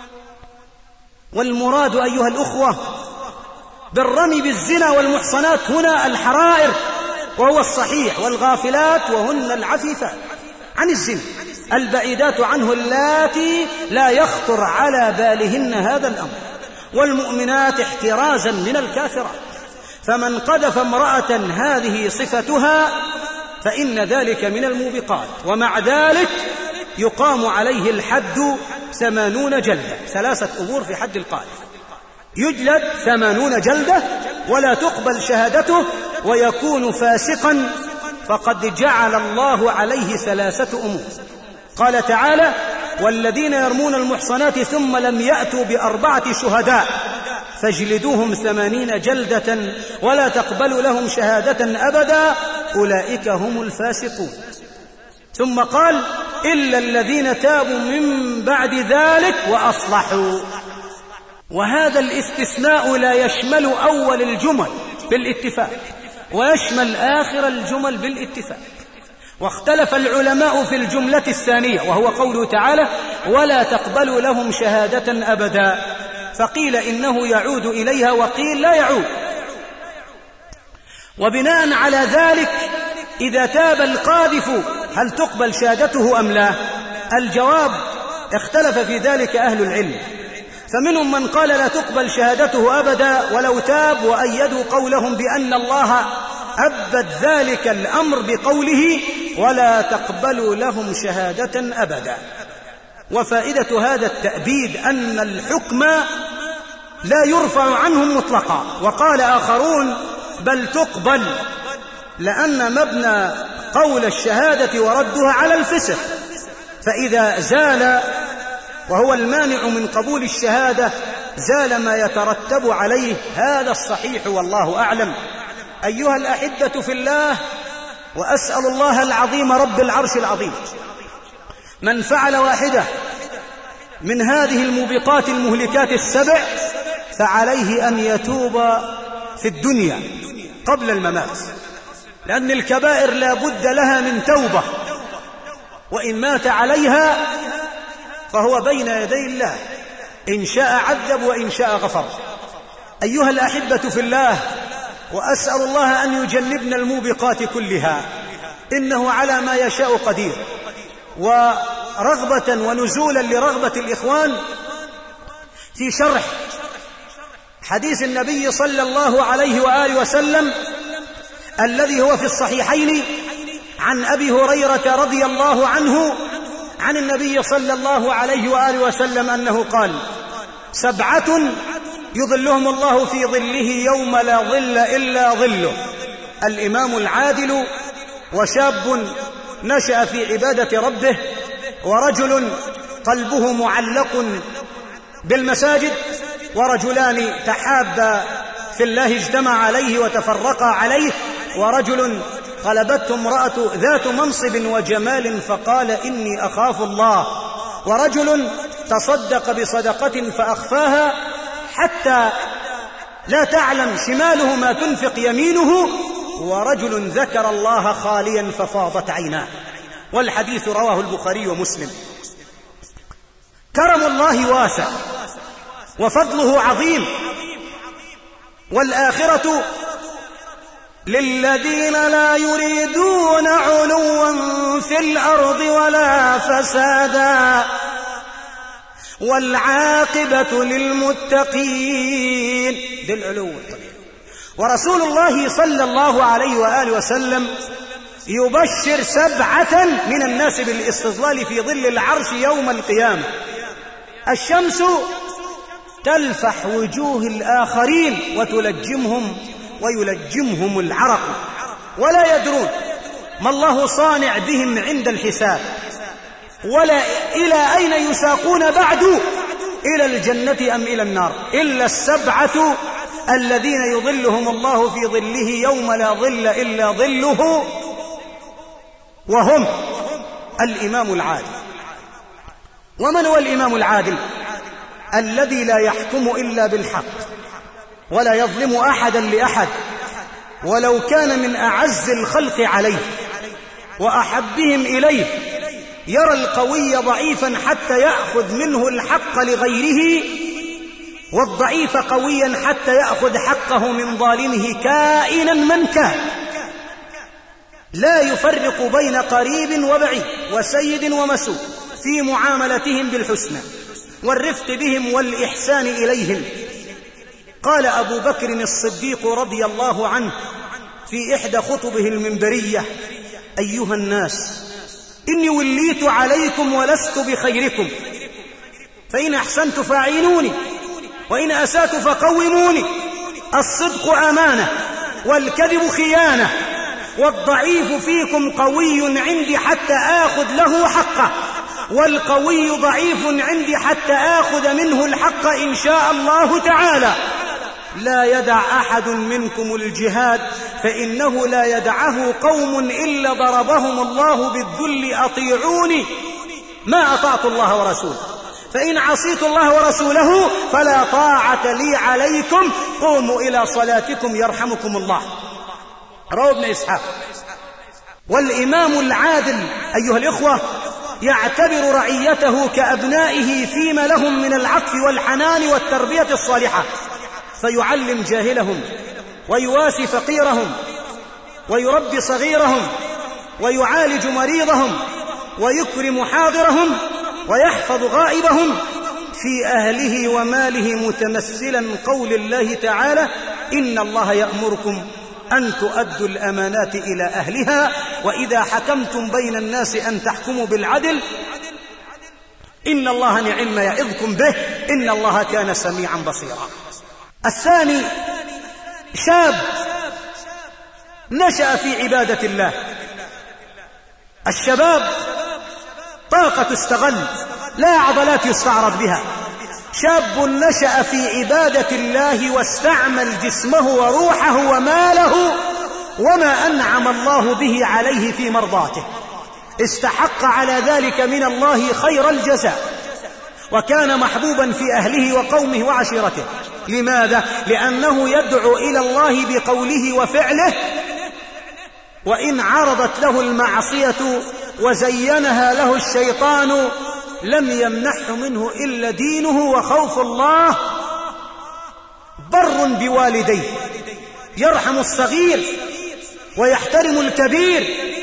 والمراد أيها الأخوة بالرمي بالزنا والمحصنات هنا الحرائر وهو الصحيح، والغافلات وهن العفيفات عن الزنا البعيدات عنه اللاتي لا يخطر على بالهن هذا الأمر، والمؤمنات احترازا من الكافرات. فمن قذف امرأة هذه صفتها فإن ذلك من الموبقات، ومع ذلك يقام عليه الحد 80 جلدة، 3 أمور في حد القاذف: يجلد 80 جلدة ولا تقبل شهادته ويكون فاسقا، فقد جعل الله عليه 3 أمور. قال تعالى: والذين يرمون المحصنات ثم لم يأتوا ب4 شهداء فاجلدوهم 80 جلدة ولا تقبلوا لهم شهادة أبدا أولئك هم الفاسقون. ثم قال: إلا الذين تابوا من بعد ذلك وأصلحوا. وهذا الاستثناء لا يشمل أول الجمل بالاتفاق ويشمل آخر الجمل بالاتفاق. واختلف العلماء في الجملة الثانية وهو قوله تعالى: ولا تقبلوا لهم شهادة أبدا، فقيل إنه يعود إليها وقيل لا يعود. وبناء على ذلك إذا تاب القاذف هل تقبل شهادته أم لا؟ الجواب: اختلف في ذلك أهل العلم، فمنهم من قال لا تقبل شهادته أبدا ولو تاب، وأيدوا قولهم بأن الله أبد ذلك الأمر بقوله: ولا تقبلوا لهم شهادة أبدا. وفائدة هذا التأبيد أن الحكم لا يرفع عنهم مطلقا. وقال آخرون: بل تقبل، لأن مبنى قول الشهادة وردها على الفسق، فإذا زال وهو المانع من قبول الشهادة زال ما يترتب عليه. هذا الصحيح والله أعلم. أيها الأحبة في الله، وأسأل الله العظيم رب العرش العظيم من فعل واحدة من هذه الموبقات المهلكات السبع فعليه أن يتوب في الدنيا قبل الممات، لأن الكبائر لا بد لها من توبة، وإن مات عليها فهو بين يدي الله، إن شاء عذب وإن شاء غفر. أيها الأحبة في الله، وأسأل الله أن يجنبنا الموبقات كلها، إنه على ما يشاء قدير. ورغبة ونزولا لرغبة الإخوان في شرح حديث النبي صلى الله عليه وآله وسلم الذي هو في الصحيحين عن أبي هريرة رضي الله عنه عن النبي صلى الله عليه وآله وسلم أنه قال: 7 يظلهم الله في ظله يوم لا ظل إلا ظله: الإمام العادل، وشاب نشأ في عبادة ربه، ورجل قلبه معلق بالمساجد، ورجلان تحابا في الله اجتمع عليه وتفرقا عليه، ورجل غلبته امرأة ذات منصب وجمال فقال إني أخاف الله، ورجل تصدق بصدقة فأخفاها حتى لا تعلم شماله ما تنفق يمينه، ورجل ذكر الله خاليا ففاضت عيناه. والحديث رواه البخاري ومسلم. كرم الله واسع وفضله عظيم، والآخرة للذين لا يريدون علوا في الأرض ولا فسادا والعاقبة للمتقين. للعلو الطبيعي. ورسول الله صلى الله عليه وآله وسلم يبشر 7 من الناس بالاستظلال في ظل العرش يوم القيامة. الشمس تلفح وجوه الآخرين وتلجمهم ويلجمهم العرق ولا يدرون ما الله صانع بهم عند الحساب ولا إلى أين يساقون بعد، إلى الجنة أم إلى النار، إلا 7 الذين يظلهم الله في ظله يوم لا ظل إلا ظله، وهم الإمام العادل. ومن هو الإمام العادل؟ الذي لا يحكم إلا بالحق ولا يظلم أحدا لأحد ولو كان من أعز الخلق عليه وأحبهم إليه. يرى القوي ضعيفا حتى يأخذ منه الحق لغيره، والضعيف قويا حتى يأخذ حقه من ظالمه كائنا من كان. لا يفرق بين قريب وبعيد وسيد ومسوء في معاملتهم بالحسنى والرفق بهم والإحسان إليهم. قال أبو بكر الصديق رضي الله عنه في إحدى خطبه المنبرية: أيها الناس، إني وليت عليكم ولست بخيركم، فإن أحسنت فاعينوني وإن أسأت فقوموني. الصدق أمانة والكذب خيانة، والضعيف فيكم قوي عندي حتى آخذ له حقه، والقوي ضعيف عندي حتى آخذ منه الحق إن شاء الله تعالى. لا يدع أحد منكم الجهاد فإنه لا يدعه قوم إلا ضربهم الله بالذل. أطيعوني ما أطعت الله ورسوله، فإن عصيت الله ورسوله فلا طاعة لي عليكم، قوموا إلى صلاتكم يرحمكم الله. رواه ابن إسحاق. والإمام العادل أيها الإخوة يعتبر رعيته كأبنائه فيما لهم من العطف والحنان والتربية الصالحة، فيعلم جاهلهم ويواسي فقيرهم ويربي صغيرهم ويعالج مريضهم ويكرم حاضرهم ويحفظ غائبهم في أهله وماله، متمثلا قول الله تعالى: إن الله يأمركم أن تؤدوا الأمانات إلى أهلها وإذا حكمتم بين الناس أن تحكموا بالعدل إن الله نعم ما يعظكم به إن الله كان سميعا بصيرا. الثاني شاب نشأ في عبادة الله. الشباب طاقة تستغل لا عضلات يستعرض بها. شاب نشأ في عبادة الله واستعمل جسمه وروحه وماله وما أنعم الله به عليه في مرضاته، استحق على ذلك من الله خير الجزاء، وكان محبوبا في أهله وقومه وعشيرته. لماذا؟ لأنه يدعو إلى الله بقوله وفعله، وإن عرضت له المعصية وزينها له الشيطان لم يمنحه منه إلا دينه وخوف الله. بر بوالديه، يرحم الصغير ويحترم الكبير،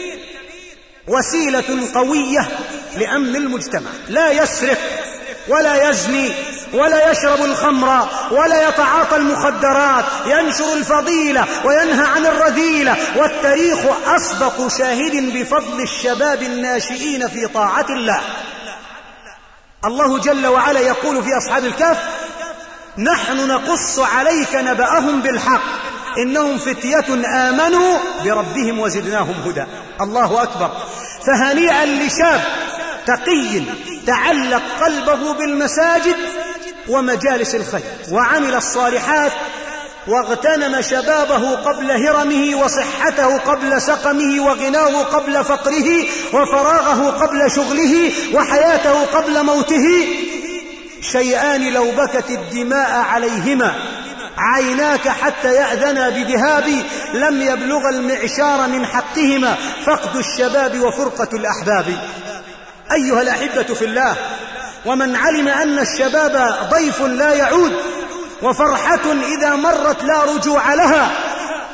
وسيلة قوية لأمن المجتمع. لا يسرق ولا يزني ولا يشرب الخمر ولا يتعاطى المخدرات، ينشر الفضيلة وينهى عن الرذيلة. والتاريخ أسبق شاهد بفضل الشباب الناشئين في طاعة الله. الله جل وعلا يقول في أصحاب الكهف: نحن نقص عليك نبأهم بالحق إنهم فتية آمنوا بربهم وزدناهم هدى. الله أكبر. فهنيئا لشاب تقي تعلق قلبه بالمساجد ومجالس الخير وعمل الصالحات واغتنم شبابه قبل هرمه وصحته قبل سقمه وغناه قبل فقره وفراغه قبل شغله وحياته قبل موته. شيئان لو بكت الدماء عليهما عيناك حتى يأذنا بذهابي لم يبلغ المعشار من حقهما فقد الشباب وفرقة الأحباب. أيها الأحبة في الله، ومن علم أن الشباب ضيف لا يعود وفرحة إذا مرت لا رجوع لها،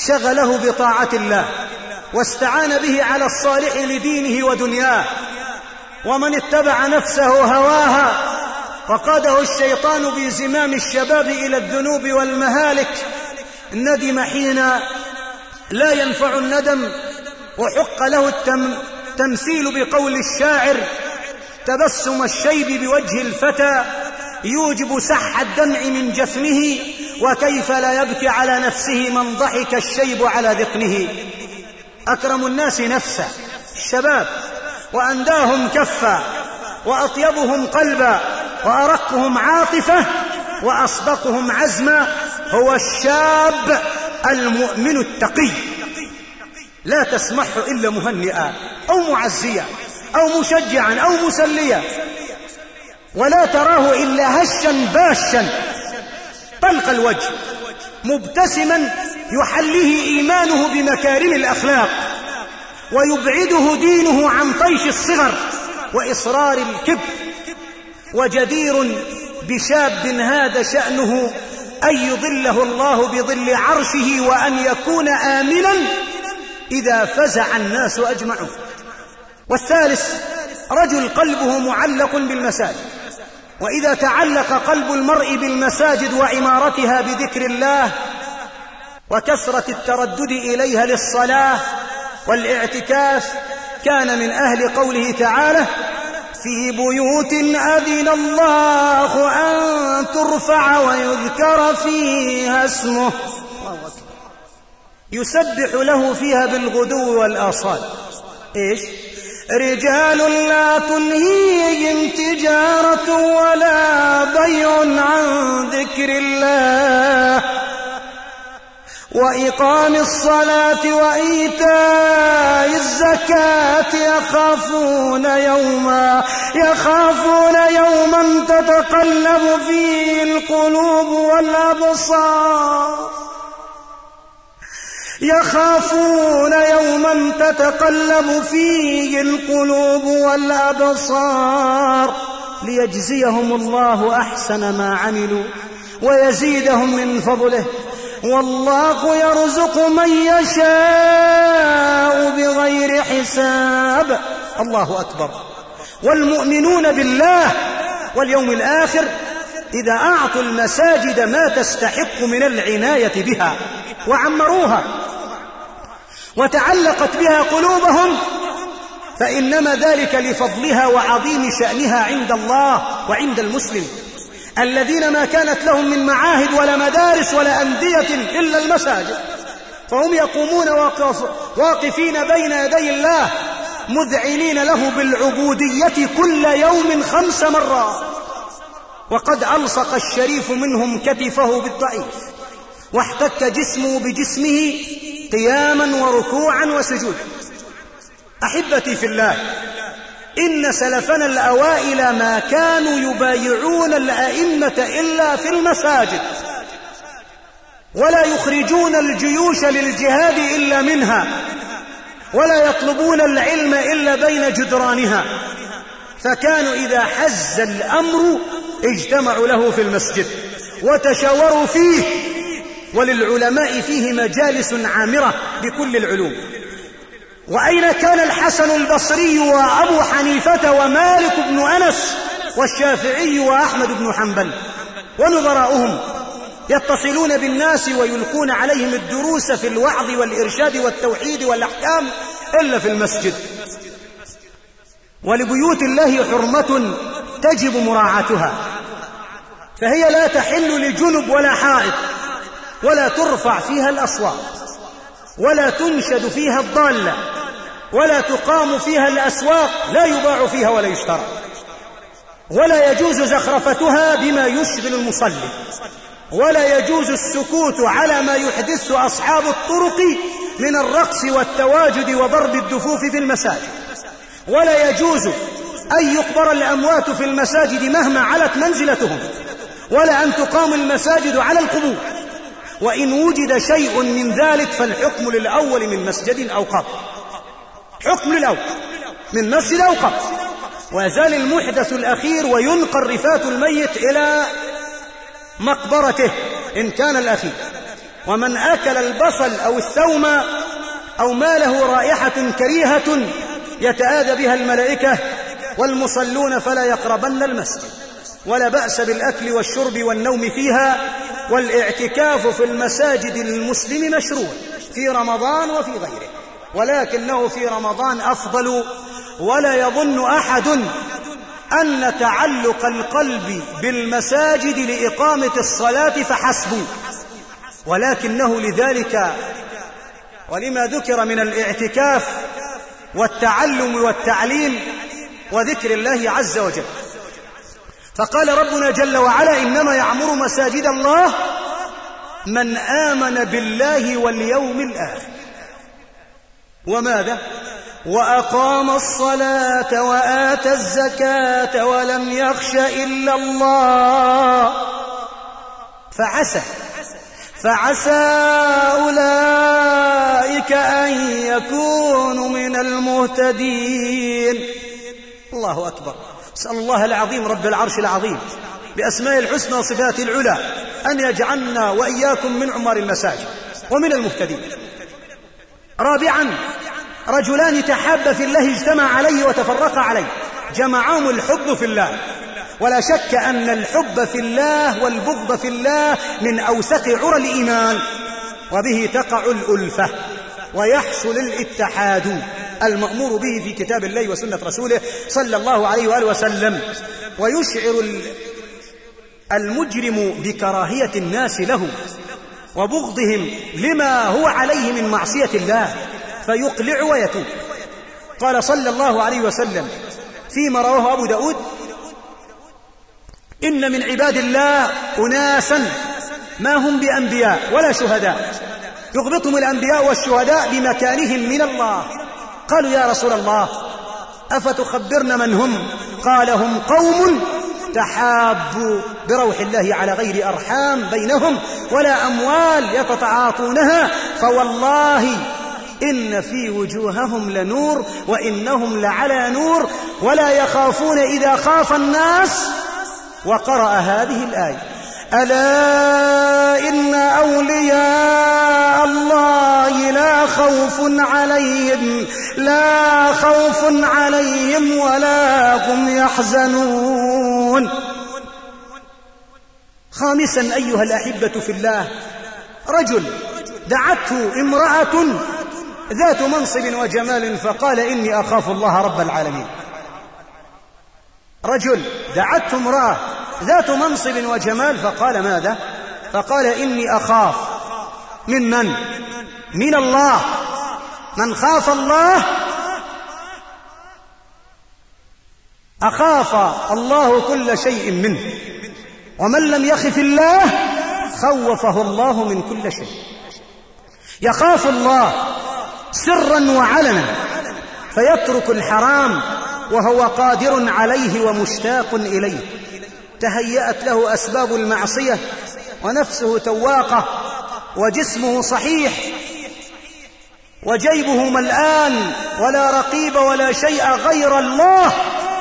شغله بطاعة الله واستعان به على الصالح لدينه ودنياه، ومن اتبع نفسه هواها فقاده الشيطان بزمام الشباب إلى الذنوب والمهالك ندم حين لا ينفع الندم، وحق له التمثيل بقول الشاعر: تبسم الشيب بوجه الفتى يوجب سح الدمع من جفنه، وكيف لا يبكي على نفسه من ضحك الشيب على ذقنه. أكرم الناس نفسا الشباب، وأنداهم كفا، وأطيبهم قلبا، وأرقهم عاطفة، وأصدقهم عزما هو الشاب المؤمن التقي. لا تسمحه إلا مهنئا أو معزيا أو مشجعا أو مسليا، ولا تراه إلا هشا باشا طلق الوجه مبتسما يحليه إيمانه بمكارم الأخلاق، ويبعده دينه عن طيش الصغر وإصرار الكبر. وجدير بشاب هذا شأنه أن يظله الله بظل عرشه، وأن يكون آمنا إذا فزع الناس أجمعون. والثالث رجل قلبه معلق بالمساجد، وإذا تعلق قلب المرء بالمساجد وعمارتها بذكر الله وكثرة التردد إليها للصلاة والاعتكاف كان من أهل قوله تعالى: في بيوت أذن الله أن ترفع ويذكر فيها اسمه يسبح له فيها بالغدو والآصال. إيش؟ رجال لا تلهيهم تجارة ولا بيع عن ذكر الله وإقام الصلاة وإيتاء الزكاة يخافون يوما تتقلب فيه القلوب والأبصار يخافون يوما تتقلب فيه القلوب والأبصار ليجزيهم الله أحسن ما عملوا ويزيدهم من فضله والله يرزق من يشاء بغير حساب. الله أكبر. والمؤمنون بالله واليوم الآخر إذا أعطوا المساجد ما تستحق من العناية بها وعمروها وتعلقت بها قلوبهم فإنما ذلك لفضلها وعظيم شأنها عند الله وعند المسلم، الذين ما كانت لهم من معاهد ولا مدارس ولا أندية إلا المساجد، فهم يقومون واقفين بين يدي الله مذعنين له بالعبودية كل يوم 5 مرات. وقد ألصق الشريف منهم كتفه بالضعيف واحتك جسمه بجسمه قياما وركوعا وسجودا. أحبتي في الله، إن سلفنا الأوائل ما كانوا يبايعون الأئمة إلا في المساجد، ولا يخرجون الجيوش للجهاد إلا منها، ولا يطلبون العلم إلا بين جدرانها، فكانوا إذا حز الأمر اجتمعوا له في المسجد وتشاوروا فيه، وللعلماء فيه مجالس عامرة بكل العلوم. وأين كان الحسن البصري وأبو حنيفة ومالك بن أنس والشافعي وأحمد بن حنبل ونظراؤهم يتصلون بالناس ويلقون عليهم الدروس في الوعظ والإرشاد والتوحيد والأحكام إلا في المسجد؟ ولبيوت الله حرمة تجب مراعاتها، فهي لا تحل لجنب ولا حائط، ولا ترفع فيها الأصوات، ولا تنشد فيها الضالة، ولا تقام فيها الأسواق، لا يباع فيها ولا يشترى، ولا يجوز زخرفتها بما يشغل المصلي، ولا يجوز السكوت على ما يحدث أصحاب الطرق من الرقص والتواجد وضرب الدفوف في المساجد، ولا يجوز أن يقبر الأموات في المساجد مهما علت منزلتهم، ولا أن تقام المساجد على القبور، وإن وجد شيء من ذلك فالحكم للأول من مسجد أو قبر، حكم للأول من مسجد أو قبر، ويزال المحدث الأخير وينقل رفات الميت إلى مقبرته إن كان الأخير، ومن أكل البصل أو الثوم أو ما له رائحة كريهة يتآذى بها الملائكة والمصلون فلا يقربن المسجد. ولا بأس بالأكل والشرب والنوم فيها، والاعتكاف في المساجد للمسلم مشروع في رمضان وفي غيره، ولكنه في رمضان أفضل. ولا يظن أحد أن تعلق القلب بالمساجد لإقامة الصلاة فحسب، ولكنه لذلك ولما ذكر من الاعتكاف والتعلم والتعليم وذكر الله عز وجل. فقال ربنا جل وعلا: إنما يعمر مساجد الله من آمن بالله واليوم الآخر. وماذا؟ وأقام الصلاة وآتى الزكاة ولم يخش إلا الله فعسى أولئك أن يكونوا من المهتدين. الله أكبر. أسأل الله العظيم رب العرش العظيم بأسماء الحسنى وصفاته العلى أن يجعلنا وإياكم من عمار المساجد ومن المهتدين. رابعا: رجلان تحابا في الله اجتمع عليه وتفرقا عليه، جمعهم الحب في الله. ولا شك أن الحب في الله والبغض في الله من أوسط عرى الإيمان، وبه تقع الألفة ويحصل الاتحاد المأمور به في كتاب الله وسنة رسوله صلى الله عليه وآله وسلم. ويشعر المجرم بكراهية الناس له وبغضهم لما هو عليه من معصية الله فيقلع ويتوب. قال صلى الله عليه وسلم فيما رواه أبو داود: إن من عباد الله أناسا ما هم بأنبياء ولا شهداء يغبطهم الأنبياء والشهداء بمكانهم من الله. قالوا: يا رسول الله أفتخبرنا من هم؟ قال: هم قوم تحابوا بروح الله على غير أرحام بينهم ولا أموال يتتعاطونها، فوالله إن في وجوههم لنور وإنهم لعلى نور ولا يخافون إذا خاف الناس. وقرأ هذه الآية: ألا إن أولياء الله لا خوف عليهم ولا هم يحزنون. خامسا أيها الأحبة في الله: رجل دعته امرأة ذات منصب وجمال فقال: إني أخاف الله رب العالمين. رجل دعته امرأة ذات منصب وجمال فقال: ماذا؟ فقال: إني أخاف من الله. من خاف الله أخاف الله كل شيء منه، ومن لم يخف الله خوفه الله من كل شيء. يخاف الله سرا وعلنا فيترك الحرام وهو قادر عليه ومشتاق إليه. تهيأت له أسباب المعصية ونفسه تواقة وجسمه صحيح وجيبه ملآن ولا رقيب ولا شيء غير الله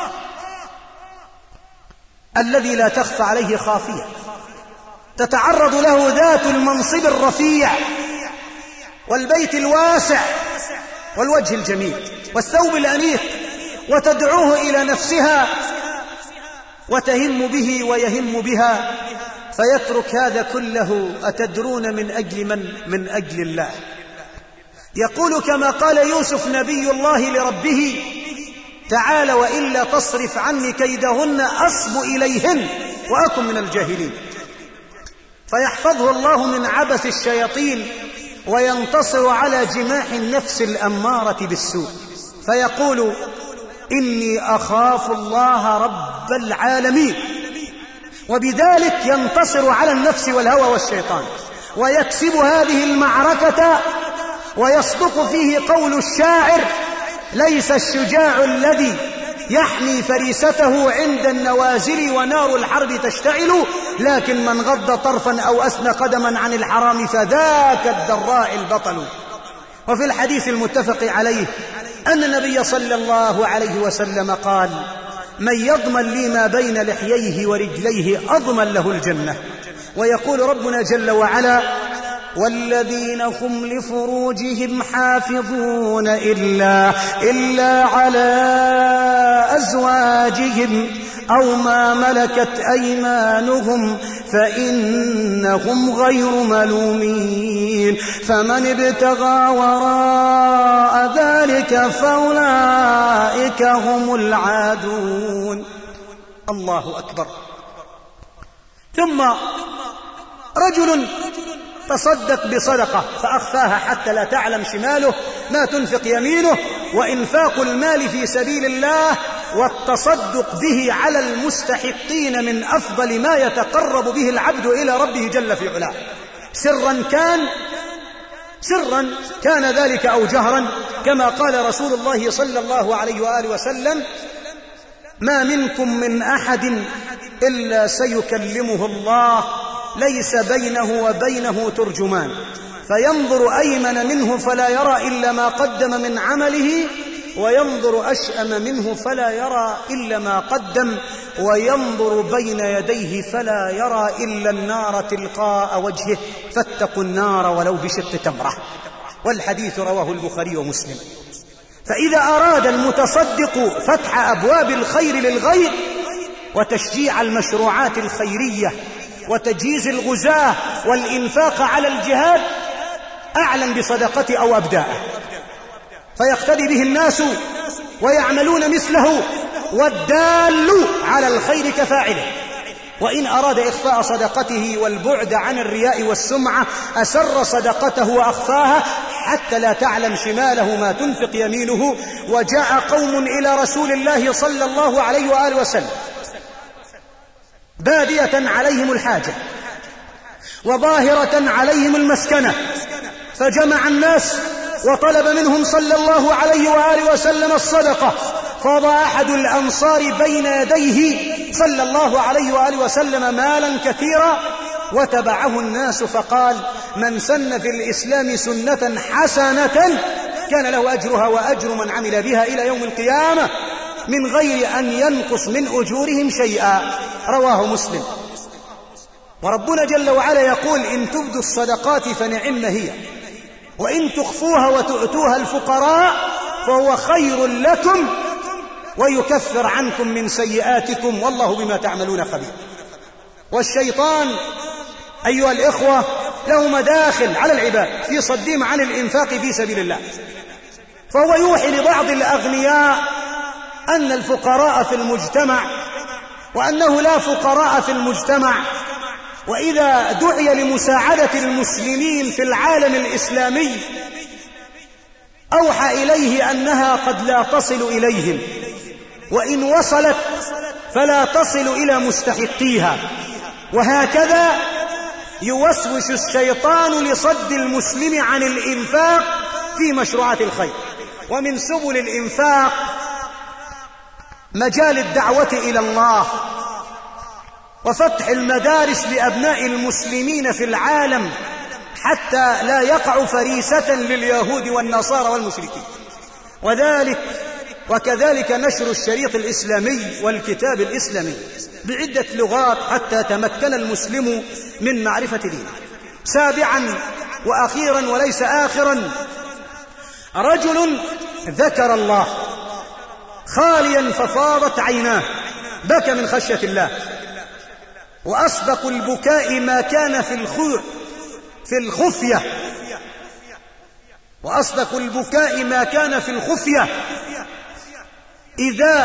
الذي لا تخفى عليه خافية. تتعرض له ذات المنصب الرفيع والبيت الواسع والوجه الجميل والثوب الأنيق، وتدعوه إلى نفسها وتهم به ويهم بها، فيترك هذا كله. أتدرون من أجل من أجل الله. يقول كما قال يوسف نبي الله لربه: تعال وإلا تصرف عني كيدهن أصب إليهن وأكن من الجاهلين. فيحفظه الله من عبث الشياطين وينتصر على جماح النفس الأمارة بالسوء، فيقول: إني أخاف الله رب العالمين. وبذلك ينتصر على النفس والهوى والشيطان ويكسب هذه المعركة. ويصدق فيه قول الشاعر: ليس الشجاع الذي يحمي فريسته عند النوازل ونار الحرب تشتعل، لكن من غض طرفا أو أسنى قدما عن الحرام فذاك الدراء البطل. وفي الحديث المتفق عليه أن النبي صلى الله عليه وسلم قال: من يضمن لي ما بين لحييه ورجليه أضمن له الجنة. ويقول ربنا جل وعلا: والذين هم لفروجهم حافظون إلا على أزواجهم أو ما ملكت أيمانهم فإنهم غير ملومين فمن ابتغى وراء ذلك فأولئك هم العادون. الله أكبر. ثم رجل تصدق بصدقة فأخفاها حتى لا تعلم شماله ما تنفق يمينه، وإنفاق المال في سبيل الله والتصدق به على المستحقين من أفضل ما يتقرب به العبد إلى ربه جل في علاه، سرا كان ذلك أو جهرا، كما قال رسول الله صلى الله عليه وآله وسلم: ما منكم من أحد إلا سيكلمه الله ليس بينه وبينه ترجمان، فينظر أيمن منه فلا يرى إلا ما قدم من عمله، وينظر أشأم منه فلا يرى إلا ما قدم، وينظر بين يديه فلا يرى إلا النار تلقاء وجهه، فاتقوا النار ولو بشق تمرة. والحديث رواه البخاري ومسلم. فإذا أراد المتصدق فتح أبواب الخير للغير وتشجيع المشروعات الخيرية وتجهيز الغزاة والإنفاق على الجهاد أعلن بصدقته أو أبداءه، فيقتدي به الناس ويعملون مثله، والدال على الخير كفاعله. وإن أراد إخفاء صدقته والبعد عن الرياء والسمعة أسر صدقته وأخفاها حتى لا تعلم شماله ما تنفق يمينه. وجاء قوم إلى رسول الله صلى الله عليه وآله وسلم بادية عليهم الحاجة وظاهرة عليهم المسكنة، فجمع الناس وطلب منهم صلى الله عليه وآله وسلم الصدقة، فوضع أحد الأنصار بين يديه صلى الله عليه وآله وسلم مالا كثيرا، وتبعه الناس فقال: من سن في الإسلام سنة حسنة كان له أجرها وأجر من عمل بها إلى يوم القيامة من غير أن ينقص من أجورهم شيئا. رواه مسلم. وربنا جل وعلا يقول: إن تبدوا الصدقات فنعم هي، وإن تخفوها وتؤتوها الفقراء فهو خير لكم ويكفر عنكم من سيئاتكم والله بما تعملون خبير. والشيطان أيها الإخوة له مداخل على العباد في صدهم عن الإنفاق في سبيل الله، فهو يوحي لبعض الأغنياء أن الفقراء في المجتمع وأنه لا فقراء في المجتمع، وإذا دعي لمساعدة المسلمين في العالم الإسلامي أوحى إليه أنها قد لا تصل إليهم، وإن وصلت فلا تصل إلى مستحقيها. وهكذا يوسوس الشيطان لصد المسلم عن الإنفاق في مشروعات الخير. ومن سبل الإنفاق مجال الدعوة إلى الله وفتح المدارس لأبناء المسلمين في العالم حتى لا يقع فريسة لليهود والنصارى والمشركين، وكذلك نشر الشريط الإسلامي والكتاب الإسلامي بعدة لغات حتى تمكن المسلم من معرفة دينه. سابعا وأخيرا وليس آخرا، رجل ذكر الله خاليا ففاضت عيناه، بكى من خشية الله، وأصدق البكاء ما كان في الخفية، وأصدق البكاء ما كان في الخفية. إذا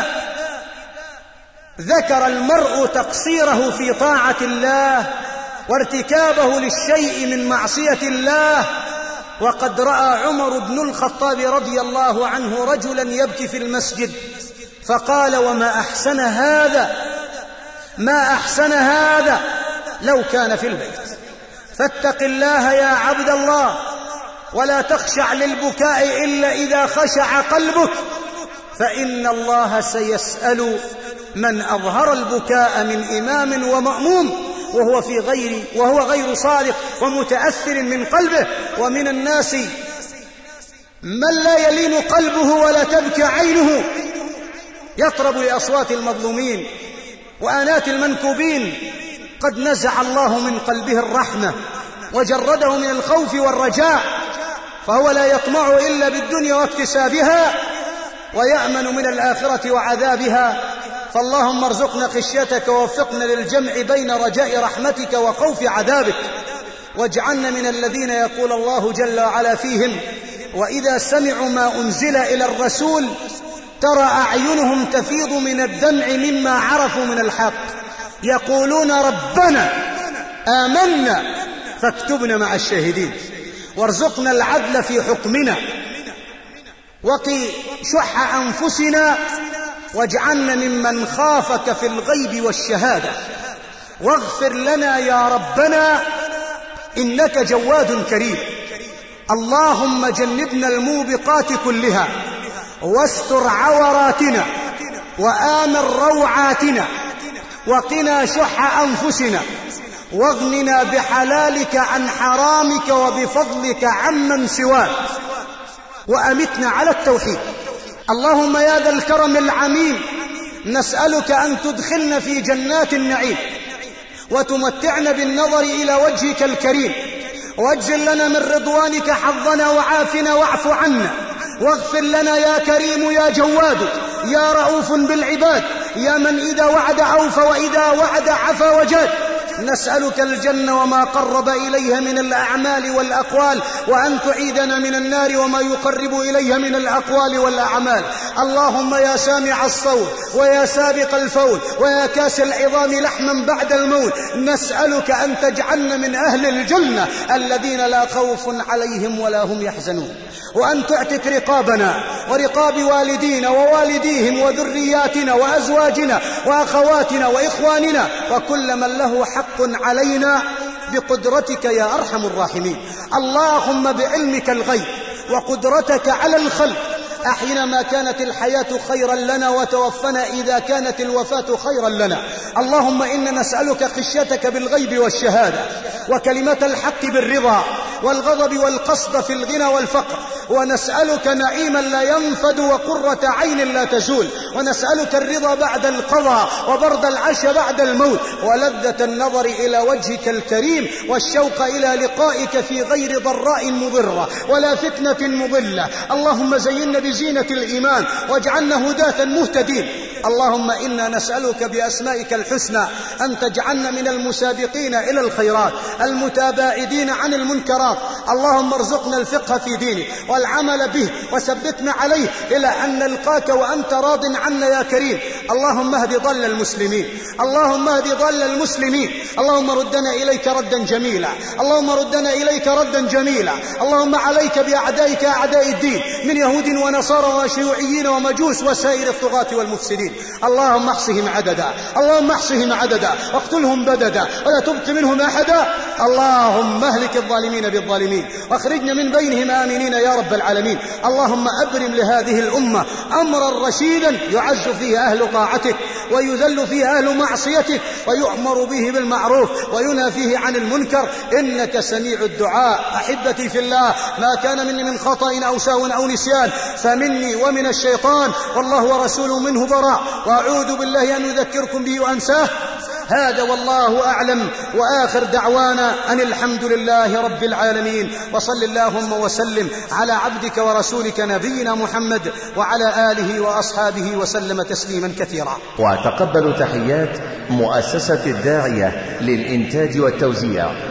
ذكر المرء تقصيره في طاعة الله وارتكابه للشيء من معصية الله. وقد رأى عمر بن الخطاب رضي الله عنه رجلا يبكي في المسجد فقال: وما أحسن هذا، ما أحسن هذا لو كان في البيت. فاتق الله يا عبد الله، ولا تخشع للبكاء إلا إذا خشع قلبك، فإن الله سيسأل من أظهر البكاء من إمام ومأموم وهو غير صادق ومتأثر من قلبه. ومن الناس من لا يلين قلبه ولا تبكي عينه، يطرب لأصوات المظلومين وآنات المنكوبين. قد نزع الله من قلبه الرحمة وجرده من الخوف والرجاء، فهو لا يطمع إلا بالدنيا واكتسابها ويأمن من الآخرة وعذابها. فاللهم ارزقنا خشيتك ووفقنا للجمع بين رجاء رحمتك وخوف عذابك، واجعلنا من الذين يقول الله جل وعلا فيهم: وإذا سمعوا ما أنزل إلى الرسول ترى أعينهم تفيض من الدمع مما عرفوا من الحق يقولون ربنا آمنا فاكتبنا مع الشاهدين. وارزقنا العدل في حكمنا، وقي شح أنفسنا، واجعلنا ممن خافك في الغيب والشهادة، واغفر لنا يا ربنا إنك جواد كريم. اللهم جنبنا الموبقات كلها، واستر عوراتنا، وآمن روعاتنا، وقنا شح أنفسنا، واغننا بحلالك عن حرامك وبفضلك عمن سواك، وأمتنا على التوحيد. اللهم يا ذا الكرم العميم نسألك أن تدخلنا في جنات النعيم، وتمتعنا بالنظر إلى وجهك الكريم، واجل لنا من رضوانك حظنا، وعافنا واعف عنا، واغفر لنا يا كريم يا جواد يا رؤوف بالعباد، يا من إذا وعد أوفى وإذا وعد عفا وجاد. نسألك الجنة وما قرب إليها من الأعمال والأقوال، وأن تعيذنا من النار وما يقرب إليها من الأقوال والأعمال. اللهم يا سامع الصوت ويا سابق الفول ويا كاس العظام لحما بعد الموت، نسألك أن تجعلنا من أهل الجنة الذين لا خوف عليهم ولا هم يحزنون، وأن تعتق رقابنا ورقاب والدينا ووالديهم وذرياتنا وأزواجنا وأخواتنا وإخواننا وكل من له حق علينا بقدرتك يا أرحم الراحمين. اللهم بعلمك الغيب وقدرتك على الخلق أحينا ما كانت الحياة خيرا لنا، وتوفنا إذا كانت الوفاة خيرا لنا. اللهم إنا نسألك خشيتك بالغيب والشهادة، وكلمة الحق بالرضا، والغضب والقصد في الغنى والفقر، ونسألك نعيما لا ينفد وقرة عين لا تزول، ونسألك الرضا بعد القضاء، وبرد العش بعد الموت، ولذة النظر إلى وجهك الكريم، والشوق إلى لقائك في غير ضراء مضرة ولا فتنة مضلة. اللهم زينا بزينة الإيمان واجعلنا هداة مهتدين. اللهم إنا نسألك بأسمائك الحسنى أن تجعلنا من المسابقين إلى الخيرات المتاباعدين عن المنكرات. اللهم ارزقنا الفقه في دينك والعمل به، وثبتنا عليه إلى أن نلقاك وأنت راض عنا يا كريم. اللهم اهد ضل المسلمين، اللهم اهد ضل المسلمين. اللهم ردنا إليك ردا جميلا، اللهم ردنا إليك ردا جميلا. اللهم عليك بأعدائك أعداء الدين من يهود ونصارى وشيوعيين ومجوس وسائر الطغاة والمفسدين. اللهم احصهم عددا، اللهم احصهم عددا، واقتلهم بددا، ولا تبق منهم أحدا. اللهم اهلك الظالمين بالظالمين، واخرجنا من بينهم آمنين يا رب العالمين. اللهم أبرم لهذه الأمة أمرا رشيدا يعز فيه أهل طاعتك، ويذل فيه أهل معصيتك، ويؤمر به بالمعروف وينهى فيه عن المنكر، إنك سميع الدعاء. أحبتي في الله، ما كان مني من خطأ أو سهو أو نسيان فمني ومن الشيطان، والله ورسوله منه براء، وأعوذ بالله أن يذكركم به وأنساه. هذا والله أعلم، وآخر دعوانا أن الحمد لله رب العالمين، وصل اللهم وسلم على عبدك ورسولك نبينا محمد وعلى آله وأصحابه وسلم تسليما كثيرا. وتقبلوا تحيات مؤسسة الداعية للإنتاج والتوزيع